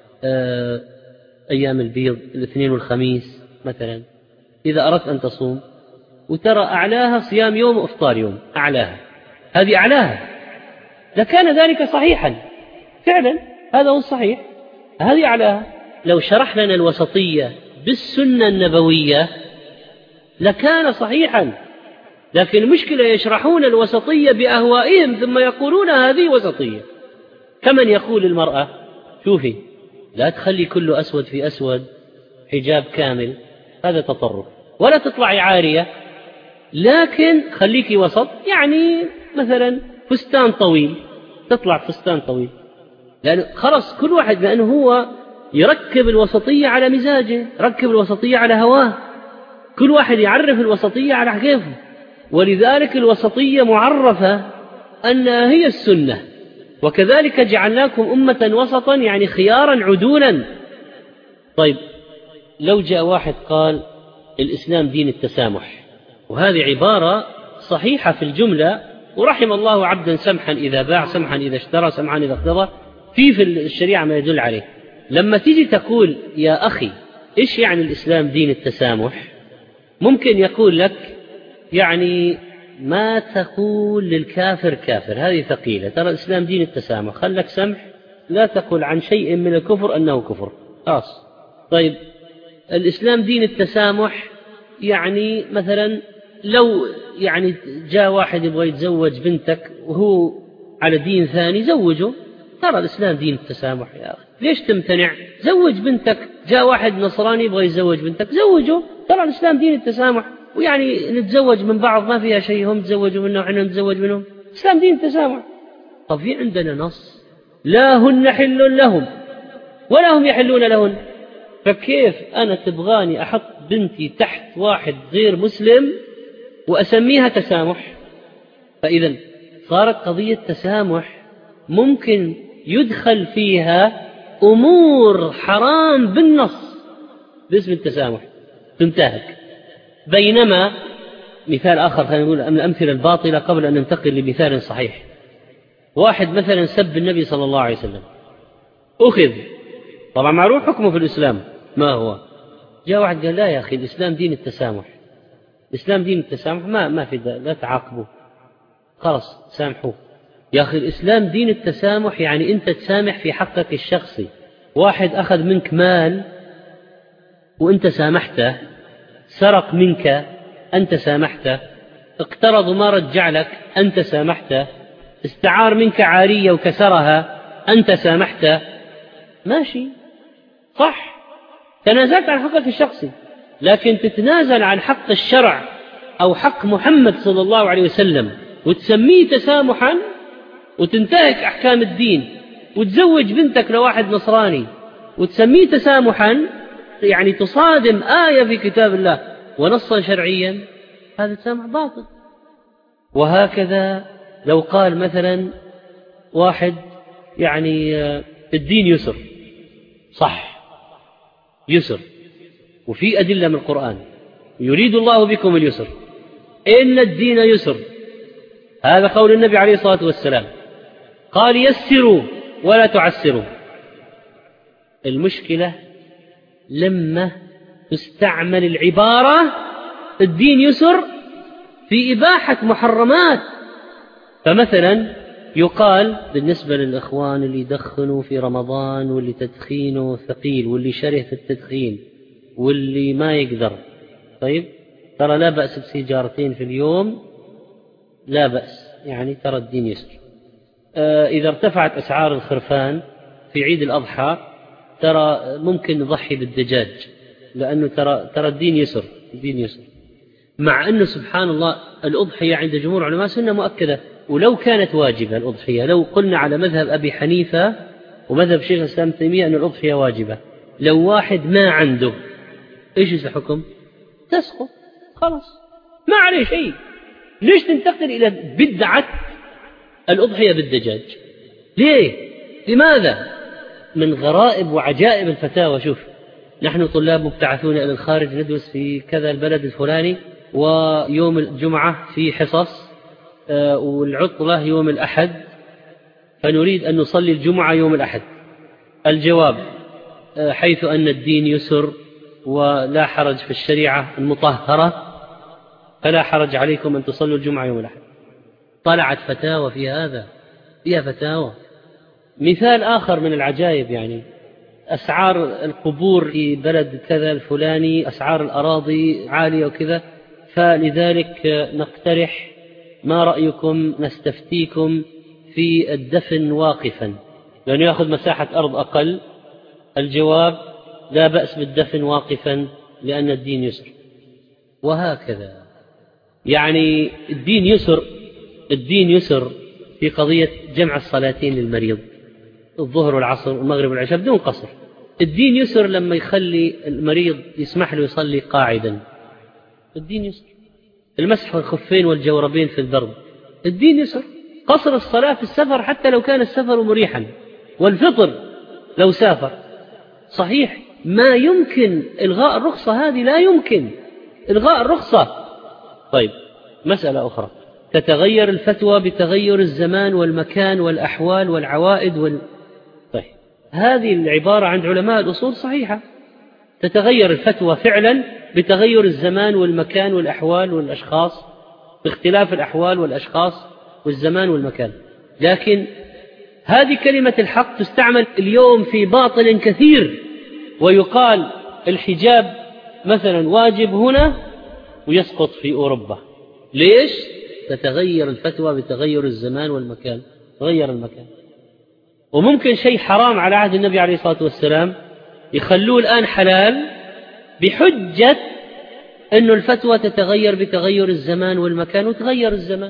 أيام البيض الاثنين والخميس مثلا إذا أردت أن تصوم، وترى أعلاها صيام يوم وإفطار يوم، أعلاها، هذه أعلاها، لكان ذلك صحيحا فعلا، هذا هو الصحيح، هذه أعلاها. لو شرح لنا الوسطية بالسنة النبوية لكان صحيحا، لكن المشكلة يشرحون الوسطية بأهوائهم ثم يقولون هذه وسطية. كمن يقول المرأة شوفي لا تخلي كله أسود في أسود، حجاب كامل، هذا تطرف، ولا تطلعي عارية، لكن خليكي وسط، يعني مثلا فستان طويل، تطلع فستان طويل، لأن خلص كل واحد لأنه هو يركب الوسطية على مزاجه، يركب الوسطية على هواه، كل واحد يعرف الوسطية على كيفه. ولذلك الوسطية معرفة أنها هي السنة، وكذلك جعلناكم أمة وسطا يعني خيارا عدولا. طيب لو جاء واحد قال الإسلام دين التسامح، وهذه عبارة صحيحة في الجملة، ورحم الله عبدا سمحا إذا باع، سمحا إذا اشترى، سمحا إذا اقتضى، في في الشريعة ما يدل عليه. لما تيجي تقول يا أخي إيش يعني الإسلام دين التسامح، ممكن يقول لك يعني ما تقول للكافر كافر، هذه ثقيلة، ترى الإسلام دين التسامح، خلك سمح، لا تقول عن شيء من الكفر أنه كفر، خلاص. طيب الإسلام دين التسامح يعني مثلا لو يعني جاء واحد يبغى يتزوج بنتك وهو على دين ثاني زوجه، ترى الإسلام دين التسامح يا أخي، ليش تمتنع؟ زوج بنتك. جاء واحد نصراني يبغى يتزوج بنتك زوجه، ترى الإسلام دين التسامح، ويعني نتزوج من بعض ما فيها شيء، هم تزوجوا منه وحنا نتزوج منهم، الإسلام دين التسامح. طب في عندنا نص لا هن حل لهم ولا هم يحلون لهن، فكيف أنا تبغاني أحط بنتي تحت واحد غير مسلم وأسميها تسامح؟ فإذا صارت قضية تسامح ممكن يدخل فيها أمور حرام بالنص باسم التسامح تنتهك. بينما مثال آخر، خلينا نقول من الأمثلة الباطلة قبل أن ننتقل لمثال صحيح. واحد مثلا سب النبي صلى الله عليه وسلم، أخذ، طبعا معروف حكمه في الإسلام ما هو. جاء واحد قال لا يا أخي الإسلام دين التسامح، الإسلام دين التسامح، ما ما في لا تعاقبوا، خلاص سامحوه. يا أخي الإسلام دين التسامح يعني أنت تسامح في حقك الشخصي. واحد أخذ منك مال وأنت سامحته، سرق منك أنت سامحته، اقترض ما رجع لك أنت سامحته، استعار منك عارية وكسرها أنت سامحته، ماشي صح، تنازلت عن حقك الشخصي. لكن تتنازل عن حق الشرع أو حق محمد صلى الله عليه وسلم وتسميه تسامحا وتنتهك أحكام الدين، وتزوج بنتك لواحد نصراني وتسميه تسامحا، يعني تصادم آية في كتاب الله ونصا شرعيا، هذا تسامح باطل. وهكذا لو قال مثلا واحد يعني الدين يسر، صح يسر، وفي أدلة من القرآن، يريد الله بكم اليسر، إن الدين يسر، هذا قول النبي عليه الصلاة والسلام، قال يسروا ولا تعسروا. المشكلة لما تستعمل العبارة الدين يسر في إباحة محرمات. فمثلا يقال بالنسبة للإخوان اللي يدخنوا في رمضان واللي تدخينه ثقيل واللي شره في التدخين واللي ما يقدر، طيب ترى لا بأس بسيجارتين في اليوم، لا بأس، يعني ترى الدين يسر. آه إذا ارتفعت أسعار الخرفان في عيد الأضحى ترى ممكن نضحي بالدجاج، لأنه ترى ترى الدين يسر، الدين يسر. مع أنه سبحان الله الأضحية عند جمهور علماء سنة مؤكدة، ولو كانت واجبة الأضحية، لو قلنا على مذهب أبي حنيفة ومذهب شيخ الإسلام ابن تيمية أن الأضحية واجبة، لو واحد ما عنده إيش الحكم؟ تسقط، خلاص ما عليه شيء. ليش تنتقل إلى بدعة الأضحية بالدجاج؟ ليه؟ لماذا؟ من غرائب وعجائب الفتاوى. شوف، نحن طلاب مبتعثون إلى الخارج ندرس في كذا البلد الفلاني، ويوم الجمعة في حصص والعطلة يوم الأحد، فنريد أن نصلي الجمعة يوم الأحد. الجواب: حيث أن الدين يسر ولا حرج في الشريعة المطهرة فلا حرج عليكم أن تصلوا الجمعة يوم الأحد. طلعت فتاوى في هذا، فيها فتاوى. مثال آخر من العجائب، يعني أسعار القبور في بلد كذا الفلاني، أسعار الأراضي عالية وكذا، فلذلك نقترح ما رأيكم نستفتيكم في الدفن واقفا لأنه يأخذ مساحة أرض أقل. الجواب: لا بأس بالدفن واقفا لأن الدين يسر. وهكذا يعني الدين يسر، الدين يسر في قضية جمع الصلاتين للمريض، الظهر والعصر والمغرب والعشاء بدون قصر. الدين يسر لما يخلي المريض يسمح له يصلي قاعدا، الدين يسر. المسح الخفين والجوربين في البرد، الدين يسر. قصر الصلاة في السفر حتى لو كان السفر مريحا، والفطر لو سافر. صحيح ما يمكن إلغاء الرخصة، هذه لا يمكن إلغاء الرخصة. طيب مسألة أخرى، تتغير الفتوى بتغير الزمان والمكان والأحوال والعوائد وال... طيب هذه العبارة عند علماء الأصول صحيحة، تتغير الفتوى فعلا بتغير الزمان والمكان والأحوال والأشخاص، باختلاف الأحوال والأشخاص والزمان والمكان. لكن هذه كلمة الحق تستعمل اليوم في باطل كثير، ويقال الحجاب مثلا واجب هنا ويسقط في أوروبا. ليش؟ تتغير الفتوى بتغير الزمان والمكان، تغير المكان. وممكن شيء حرام على عهد النبي عليه الصلاة والسلام يخلوه الآن حلال بحجة أن الفتوى تتغير بتغير الزمان والمكان، وتغير الزمان.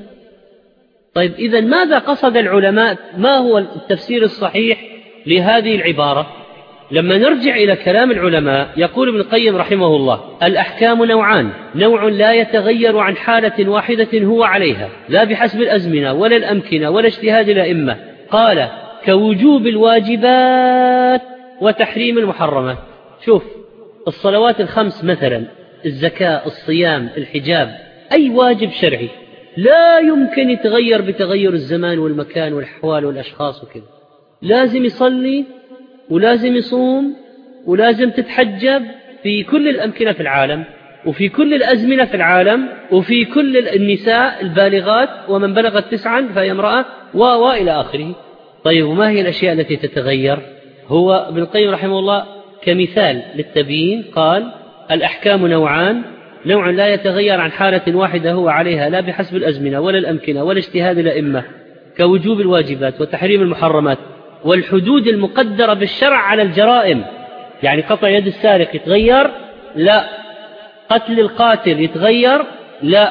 طيب إذن ماذا قصد العلماء؟ ما هو التفسير الصحيح لهذه العبارة؟ لما نرجع إلى كلام العلماء يقول ابن القيم رحمه الله: الأحكام نوعان، نوع لا يتغير عن حالة واحدة هو عليها لا بحسب الأزمنة ولا الأمكنة ولا اجتهاد الأئمة. قال: كوجوب الواجبات وتحريم المحرمات. شوف الصلوات الخمس مثلا، الزكاة، الصيام، الحجاب، أي واجب شرعي لا يمكن يتغير بتغير الزمان والمكان والأحوال والأشخاص وكذا. لازم يصلي ولازم يصوم ولازم تتحجب في كل الأمكنة في العالم وفي كل الأزمنة في العالم وفي كل النساء البالغات، ومن بلغت تسعا فهي امرأة، وإلى آخره. طيب وما هي الأشياء التي تتغير؟ هو ابن القيم رحمه الله كمثال للتبيين قال: الأحكام نوعان، نوع لا يتغير عن حالة واحدة هو عليها لا بحسب الأزمنة ولا الأمكنة ولا اجتهاد الأئمة، كوجوب الواجبات وتحريم المحرمات والحدود المقدرة بالشرع على الجرائم. يعني قطع يد السارق يتغير؟ لا. قتل القاتل يتغير؟ لا.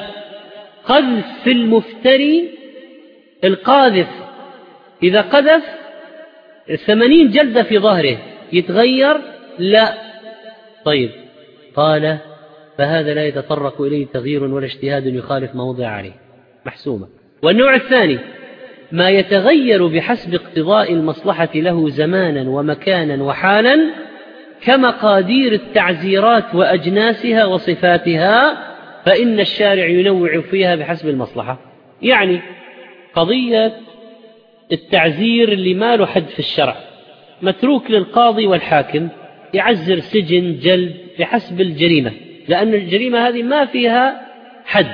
قذف المفتري القاذف إذا قذف ثمانين جلدة في ظهره يتغير؟ لا. طيب قال: فهذا لا يتطرق إليه تغيير ولا اجتهاد يخالف ما وضع عليه، محسومة. والنوع الثاني ما يتغير بحسب اقتضاء المصلحة له زمانا ومكانا وحالا، كمقادير التعزيرات وأجناسها وصفاتها، فإن الشارع ينوع فيها بحسب المصلحة. يعني قضية التعزير اللي ما له حد في الشرع متروك للقاضي والحاكم، يعزر سجن جلد بحسب الجريمة، لأن الجريمة هذه ما فيها حد.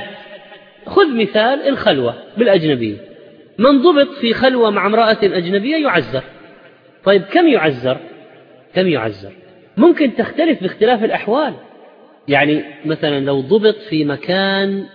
خذ مثال الخلوة بالأجنبية، من ضبط في خلوة مع امرأة أجنبية يعزر. طيب كم يعزر؟ كم يعزر؟ ممكن تختلف باختلاف الأحوال. يعني مثلا لو ضبط في مكان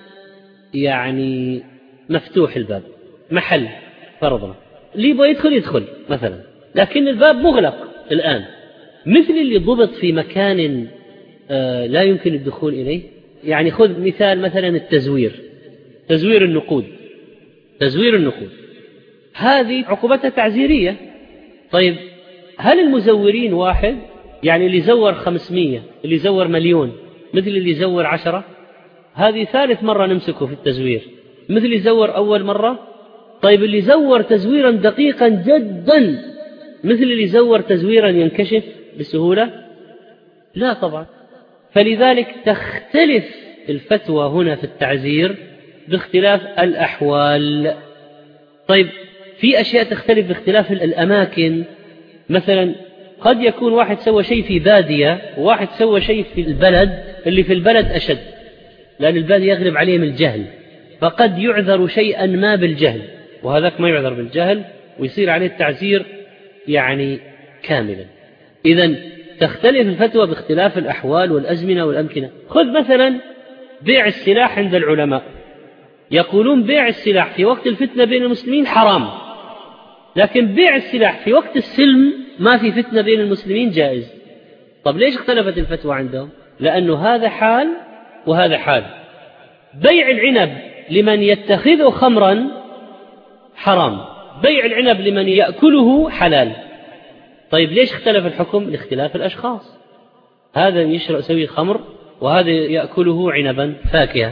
يعني مفتوح الباب، محل فرضنا، اللي يبغى يدخل يدخل مثلا، لكن الباب مغلق الآن، مثل اللي ضبط في مكان آه لا يمكن الدخول إليه. يعني خذ مثال مثلا التزوير، تزوير النقود، تزوير النقود هذه عقوبتها تعزيرية. طيب هل المزورين واحد؟ يعني اللي زور خمسمية، اللي زور مليون، مثل اللي زور عشرة؟ هذه ثالث مرة نمسكه في التزوير، مثل اللي زور أول مرة. طيب اللي زور تزويرا دقيقا جدا مثل اللي زور تزويرا ينكشف بسهولة؟ لا طبعا. فلذلك تختلف الفتوى هنا في التعزير باختلاف الأحوال. طيب في أشياء تختلف باختلاف الأماكن. مثلا قد يكون واحد سوى شيء في بادية وواحد سوى شيء في البلد، اللي في البلد أشد لأن البادية يغلب عليهم الجهل، فقد يعذر شيئا ما بالجهل وهذاك ما يعذر بالجهل ويصير عليه التعزير يعني كاملا. إذن تختلف الفتوى باختلاف الأحوال والأزمنة والأمكنة. خذ مثلا بيع السلاح عند العلماء، يقولون بيع السلاح في وقت الفتنة بين المسلمين حرام، لكن بيع السلاح في وقت السلم ما في فتنة بين المسلمين جائز. طب ليش اختلفت الفتوى عندهم؟ لأنه هذا حال وهذا حال. بيع العنب لمن يتخذه خمرا حرام، بيع العنب لمن يأكله حلال. طيب ليش اختلف الحكم؟ لاختلاف الأشخاص، هذا يشرب سوي خمر وهذا يأكله عنبا فاكهة.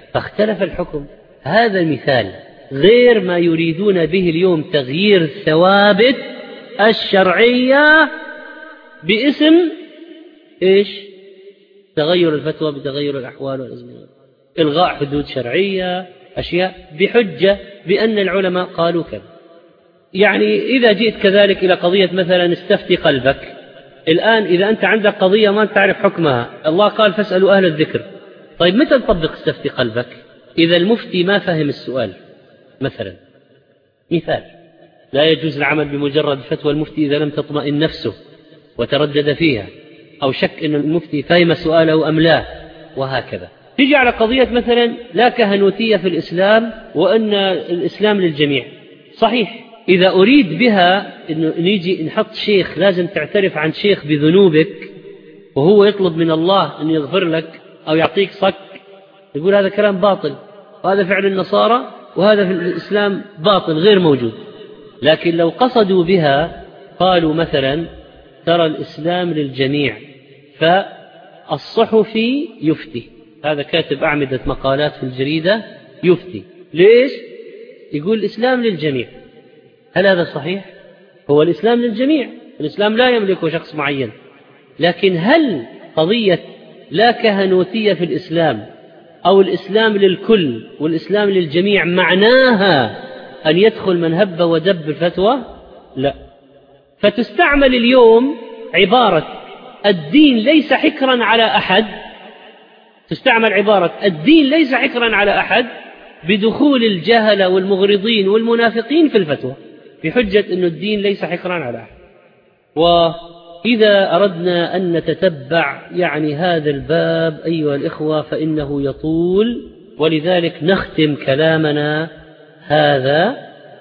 فاختلف الحكم. هذا مثال غير ما يريدون به اليوم تغيير الثوابت الشرعية باسم إيش؟ تغير الفتوى بتغير الأحوال والأزمنة، إلغاء حدود شرعية، أشياء بحجة بأن العلماء قالوا كذا. يعني إذا جئت كذلك إلى قضية مثلا استفتي قلبك، الآن إذا أنت عندك قضية ما تعرف حكمها، الله قال فاسألوا أهل الذكر. طيب متى نطبق استفتي قلبك؟ إذا المفتي ما فهم السؤال مثلا، مثال، لا يجوز العمل بمجرد فتوى المفتي إذا لم تطمئن نفسه وتردد فيها، أو شك أن المفتي فهم سؤاله أم لا، وهكذا. تيجي على قضية مثلا لا كهنوتية في الإسلام وأن الإسلام للجميع. صحيح، إذا أريد بها أنه نيجي نحط شيخ لازم تعترف عن شيخ بذنوبك وهو يطلب من الله أن يغفر لك أو يعطيك صك، يقول هذا كلام باطل، وهذا فعل النصارى، وهذا في الإسلام باطل غير موجود. لكن لو قصدوا بها قالوا مثلا ترى الإسلام للجميع، فالصحفي يفتي، هذا كاتب أعمدة مقالات في الجريدة يفتي، ليش؟ يقول الإسلام للجميع. هل هذا صحيح؟ هو الإسلام للجميع، الإسلام لا يملكه شخص معين. لكن هل قضية لا كهنوتية في الإسلام أو الإسلام للكل والإسلام للجميع معناها أن يدخل من هب ودب الفتوى؟ لا. فتستعمل اليوم عبارة الدين ليس حكرا على أحد، تستعمل عبارة الدين ليس حكرا على أحد بدخول الجهلة والمغرضين والمنافقين في الفتوى بحجة أن الدين ليس حكرا على أحد. وإذا أردنا أن نتتبع يعني هذا الباب أيها الإخوة فإنه يطول، ولذلك نختم كلامنا هذا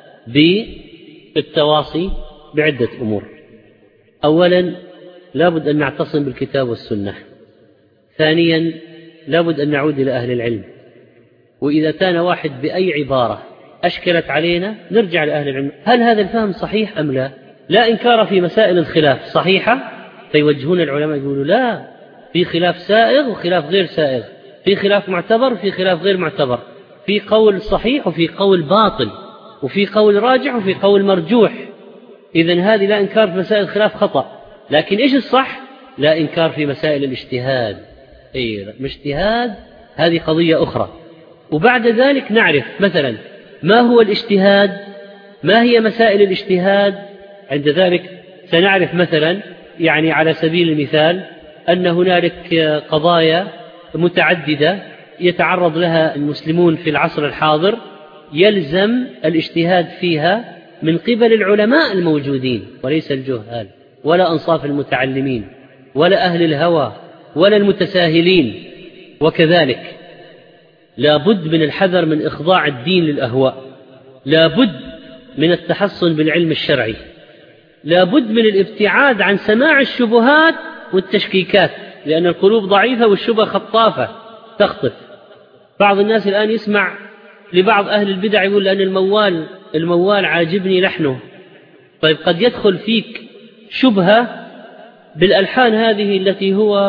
بالتواصي بعدة أمور. أولا لابد أن نعتصم بالكتاب والسنة. ثانيا لابد أن نعود إلى أهل العلم، وإذا كان واحد بأي عبارة أشكلت علينا نرجع لأهل العلم، هل هذا الفهم صحيح أم لا؟ لا إنكار في مسائل الخلاف صحيحة فيوجهون العلماء يقولوا لا، في خلاف سائغ وخلاف غير سائغ، في خلاف معتبر وفي خلاف غير معتبر، في قول صحيح وفي قول باطل، وفي قول راجح وفي قول مرجوح. إذن هذه لا إنكار في مسائل الخلاف خطأ. لكن إيش الصح؟ لا إنكار في مسائل الاجتهاد. أي اجتهاد هذه قضية أخرى. وبعد ذلك نعرف مثلا ما هو الاجتهاد، ما هي مسائل الاجتهاد. عند ذلك سنعرف مثلا يعني على سبيل المثال أن هنالك قضايا متعددة يتعرض لها المسلمون في العصر الحاضر يلزم الاجتهاد فيها من قبل العلماء الموجودين وليس الجهال ولا أنصاف المتعلمين ولا أهل الهوى ولا المتساهلين. وكذلك لا بد من الحذر من إخضاع الدين للأهواء، لا بد من التحصن بالعلم الشرعي، لا بد من الابتعاد عن سماع الشبهات والتشكيكات، لأن القلوب ضعيفة والشبه خطافة تخطف. بعض الناس الآن يسمع لبعض أهل البدع يقول لأن الموال الموال عاجبني لحنه. طيب قد يدخل فيك شبهة بالألحان هذه التي هو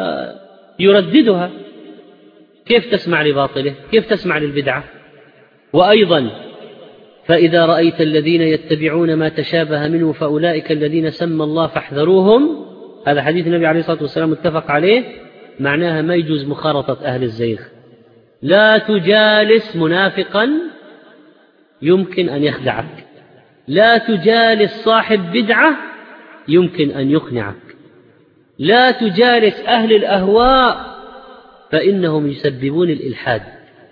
يرددها، كيف تسمع لباطله؟ كيف تسمع للبدعة؟ وأيضا فإذا رأيت الذين يتبعون ما تشابه منه فأولئك الذين سمى الله فاحذروهم، هذا حديث النبي عليه الصلاة والسلام متفق عليه، معناها ما يجوز مخالطة أهل الزيغ. لا تجالس منافقا يمكن أن يخدعك، لا تجالس صاحب بدعة يمكن أن يقنعك، لا تجالس أهل الأهواء فإنهم يسببون الإلحاد.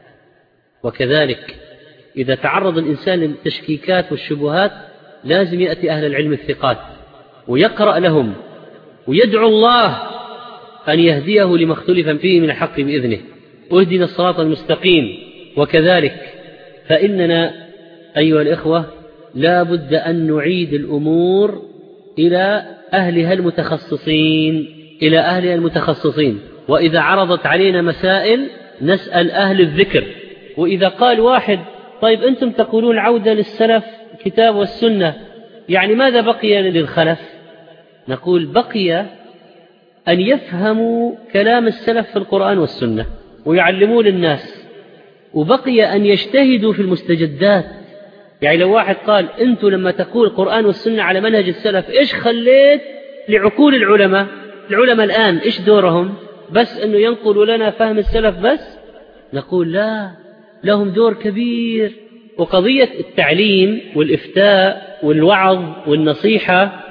وكذلك إذا تعرض الإنسان للتشكيكات والشبهات لازم يأتي أهل العلم الثقات ويقرأ لهم ويدعو الله أن يهديه لما اختلف فيه من الحق بإذنه، واهدنا الصراط المستقيم. وكذلك فإننا أيها الإخوة لا بد أن نعيد الأمور إلى أهلها المتخصصين، إلى أهلها المتخصصين. وإذا عرضت علينا مسائل نسأل أهل الذكر. وإذا قال واحد طيب أنتم تقولون عودة للسلف كتاب والسنة، يعني ماذا بقي للخلف؟ نقول بقي أن يفهموا كلام السلف في القرآن والسنة ويعلموا للناس، وبقي أن يجتهدوا في المستجدات. يعني لو واحد قال أنتوا لما تقول القرآن والسنة على منهج السلف إيش خليت لعقول العلماء؟ العلماء الآن إيش دورهم؟ بس أنه ينقلوا لنا فهم السلف بس؟ نقول لا، لهم دور كبير. وقضية التعليم والإفتاء والوعظ والنصيحة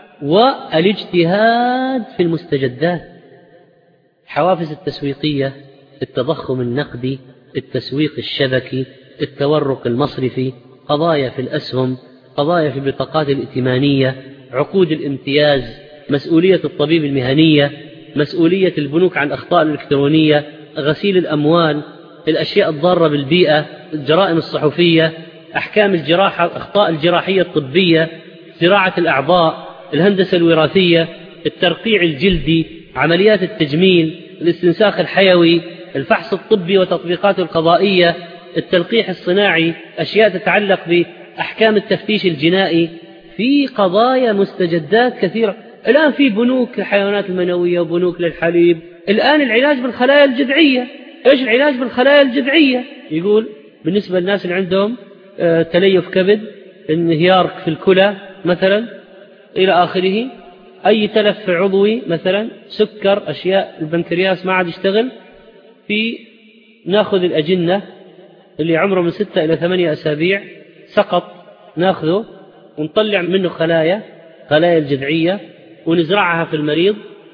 والاجتهاد في المستجدات، الحوافز التسويقية، التضخم النقدي، التسويق الشبكي، التورق المصرفي، قضايا في الأسهم، قضايا في البطاقات الائتمانية، عقود الامتياز، مسؤولية الطبيب المهنية، مسؤولية البنوك عن الأخطاء الإلكترونية، غسيل الأموال، الأشياء الضارة بالبيئة، الجرائم الصحفية، أحكام الجراحة، الأخطاء الجراحية الطبية، زراعة الأعضاء، الهندسة الوراثية، الترقيع الجلدي، عمليات التجميل، الاستنساخ الحيوي، الفحص الطبي وتطبيقاته القضائية، التلقيح الصناعي، أشياء تتعلق بأحكام التفتيش الجنائي. في قضايا مستجدات كثيرة. الآن في بنوك للحيوانات المنوية وبنوك للحليب. الآن العلاج بالخلايا الجذعية. إيش العلاج بالخلايا الجذعية؟ يقول بالنسبة للناس اللي عندهم تليف كبد، انهيار في الكلى مثلا إلى آخره، أي تلف عضوي مثلا، سكر، أشياء، البنكرياس ما عاد يشتغل، في ناخذ الأجنة اللي عمره من ستة إلى ثمانية أسابيع سقط، ناخذه ونطلع منه خلايا خلايا الجذعية ونزرعها في المريض،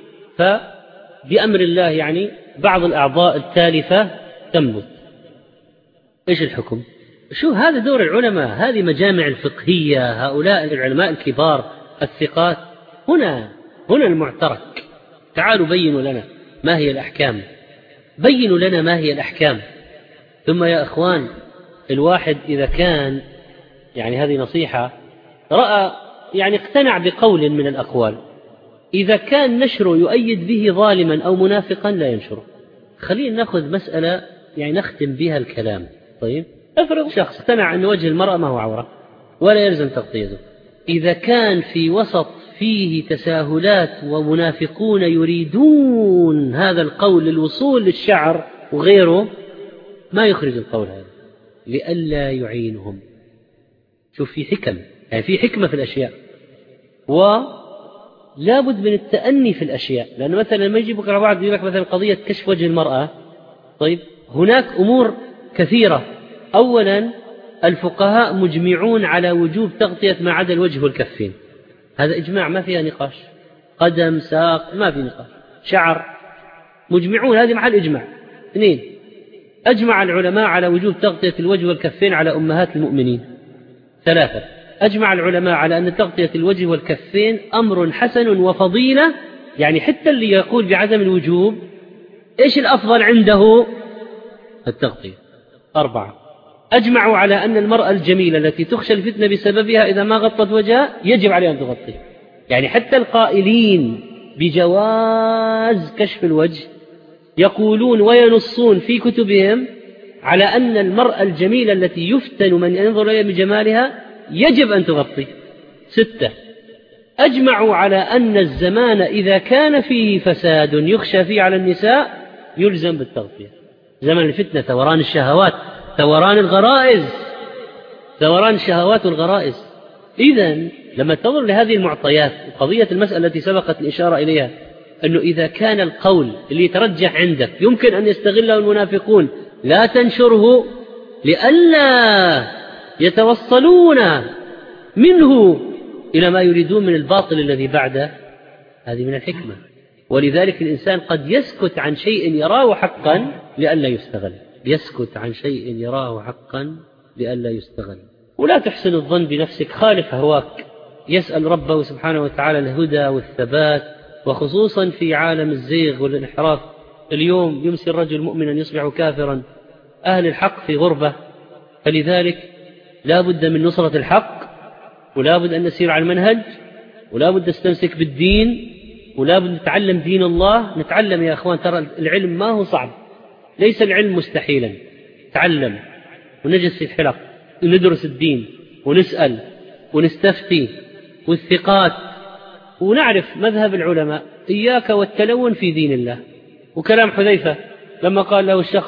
فبأمر الله يعني بعض الأعضاء التالفة تنبت. إيش الحكم؟ شو هذا دور العلماء، هذه مجامع الفقهية، هؤلاء العلماء الكبار الثقات. هنا هنا المعترك. تعالوا بينوا لنا ما هي الأحكام، بينوا لنا ما هي الأحكام. ثم يا أخوان، الواحد إذا كان، يعني هذه نصيحة، رأى يعني اقتنع بقول من الأقوال، إذا كان نشره يؤيد به ظالما أو منافقا لا ينشره. خلينا نأخذ مسألة يعني نختم بها الكلام. طيب، افرض شخص اقتنع أن وجه المرأة ما هو عورة ولا يلزم تغطيته، إذا كان في وسط فيه تساهلات ومنافقون يريدون هذا القول للوصول للشعر وغيره، ما يخرج القول هذا لئلا يعينهم. شوف، في حكم، يعني في حكمة في الأشياء، ولا بد من التأني في الأشياء. لأن مثلا لما يجي بكرة بعض يقول لك مثلا قضية كشف وجه المرأة، طيب هناك أمور كثيرة. أولا، الفقهاء مجمعون على وجوب تغطية ما عدا الوجه والكفين، هذا إجماع ما فيها نقاش. قدم، ساق، ما في نقاش. شعر، مجمعون، هذه محل إجماع. اثنين، أجمع العلماء على وجوب تغطية الوجه والكفين على أمهات المؤمنين. ثلاثة، أجمع العلماء على أن تغطية الوجه والكفين أمر حسن وفضيلة، يعني حتى اللي يقول بعدم الوجوب إيش الأفضل عنده؟ التغطية. أربعة، أجمعوا على أن المرأة الجميلة التي تخشى الفتنة بسببها إذا ما غطت وجهها يجب عليها أن تغطي. يعني حتى القائلين بجواز كشف الوجه يقولون وينصون في كتبهم على أن المرأة الجميلة التي يفتن من ينظر إليها بجمالها يجب أن تغطي. ستة، أجمعوا على أن الزمان إذا كان فيه فساد يخشى فيه على النساء يلزم بالتغطية. زمن الفتنة، ثوران الشهوات، ثوران الغرائز، ثوران الشهوات والغرائز. إذن لما تنظر لهذه المعطيات، قضية المسألة التي سبقت الإشارة إليها، أنه إذا كان القول اللي يترجح عندك يمكن أن يستغله المنافقون لا تنشره لئلا يتوصلون منه إلى ما يريدون من الباطل الذي بعده، هذه من الحكمة. ولذلك الإنسان قد يسكت عن شيء يراه حقا لئلا يستغل، يسكت عن شيء يراه حقا لئلا يستغل. ولا تحسن الظن بنفسك، خالف هواك، يسأل ربه سبحانه وتعالى الهدى والثبات، وخصوصا في عالم الزيغ والانحراف. اليوم يمسي الرجل مؤمنا يصبح كافرا، أهل الحق في غربة. فلذلك لا بد من نصرة الحق، ولا بد أن نسير على المنهج، ولا بد نستمسك بالدين، ولا بد نتعلم دين الله. نتعلم يا أخوان، ترى العلم ما هو صعب، ليس العلم مستحيلا. تعلم ونجلس في الحلق وندرس الدين ونسأل ونستفتي والثقات ونعرف مذهب العلماء. إياك والتلون في دين الله. وكلام حذيفة لما قال له الشخص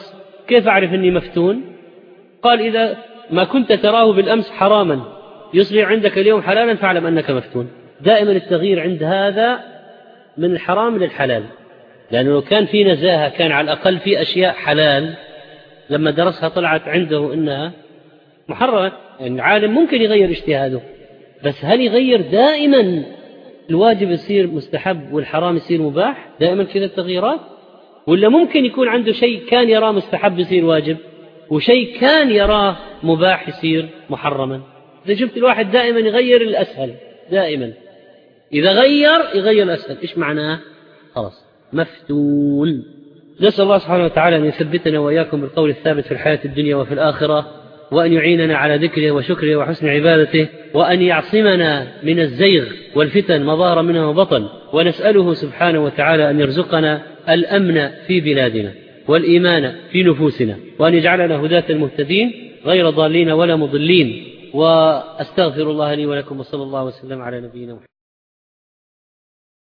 كيف أعرف أني مفتون؟ قال إذا ما كنت تراه بالأمس حراما يصبح عندك اليوم حلالا فاعلم أنك مفتون. دائما التغيير عند هذا من الحرام للحلال، لأنه لو كان في نزاهة كان على الأقل في أشياء حلال لما درسها طلعت عنده إنها محرمة. يعني العالم ممكن يغير اجتهاده، بس هل يغير دائما الواجب يصير مستحب والحرام يصير مباح دائما كذا التغييرات؟ ولا ممكن يكون عنده شيء كان يراه مستحب يصير واجب، وشيء كان يراه مباح يصير محرما؟ إذا جبت الواحد دائما يغير الأسهل، دائما إذا غير يغير الأسهل، إيش معناه؟ خلاص مفتون. نسأل الله سبحانه وتعالى أن يثبتنا وإياكم بالقول الثابت في الحياة الدنيا وفي الآخرة، وأن يعيننا على ذكره وشكره وحسن عبادته، وأن يعصمنا من الزيغ والفتن ما ظهر منها وبطن. ونسأله سبحانه وتعالى أن يرزقنا الأمن في بلادنا والإيمان في نفوسنا، وأن يجعلنا هداة المهتدين غير ضالين ولا مضلين. وأستغفر الله لي ولكم، وصلى الله وسلم على نبينا محمد.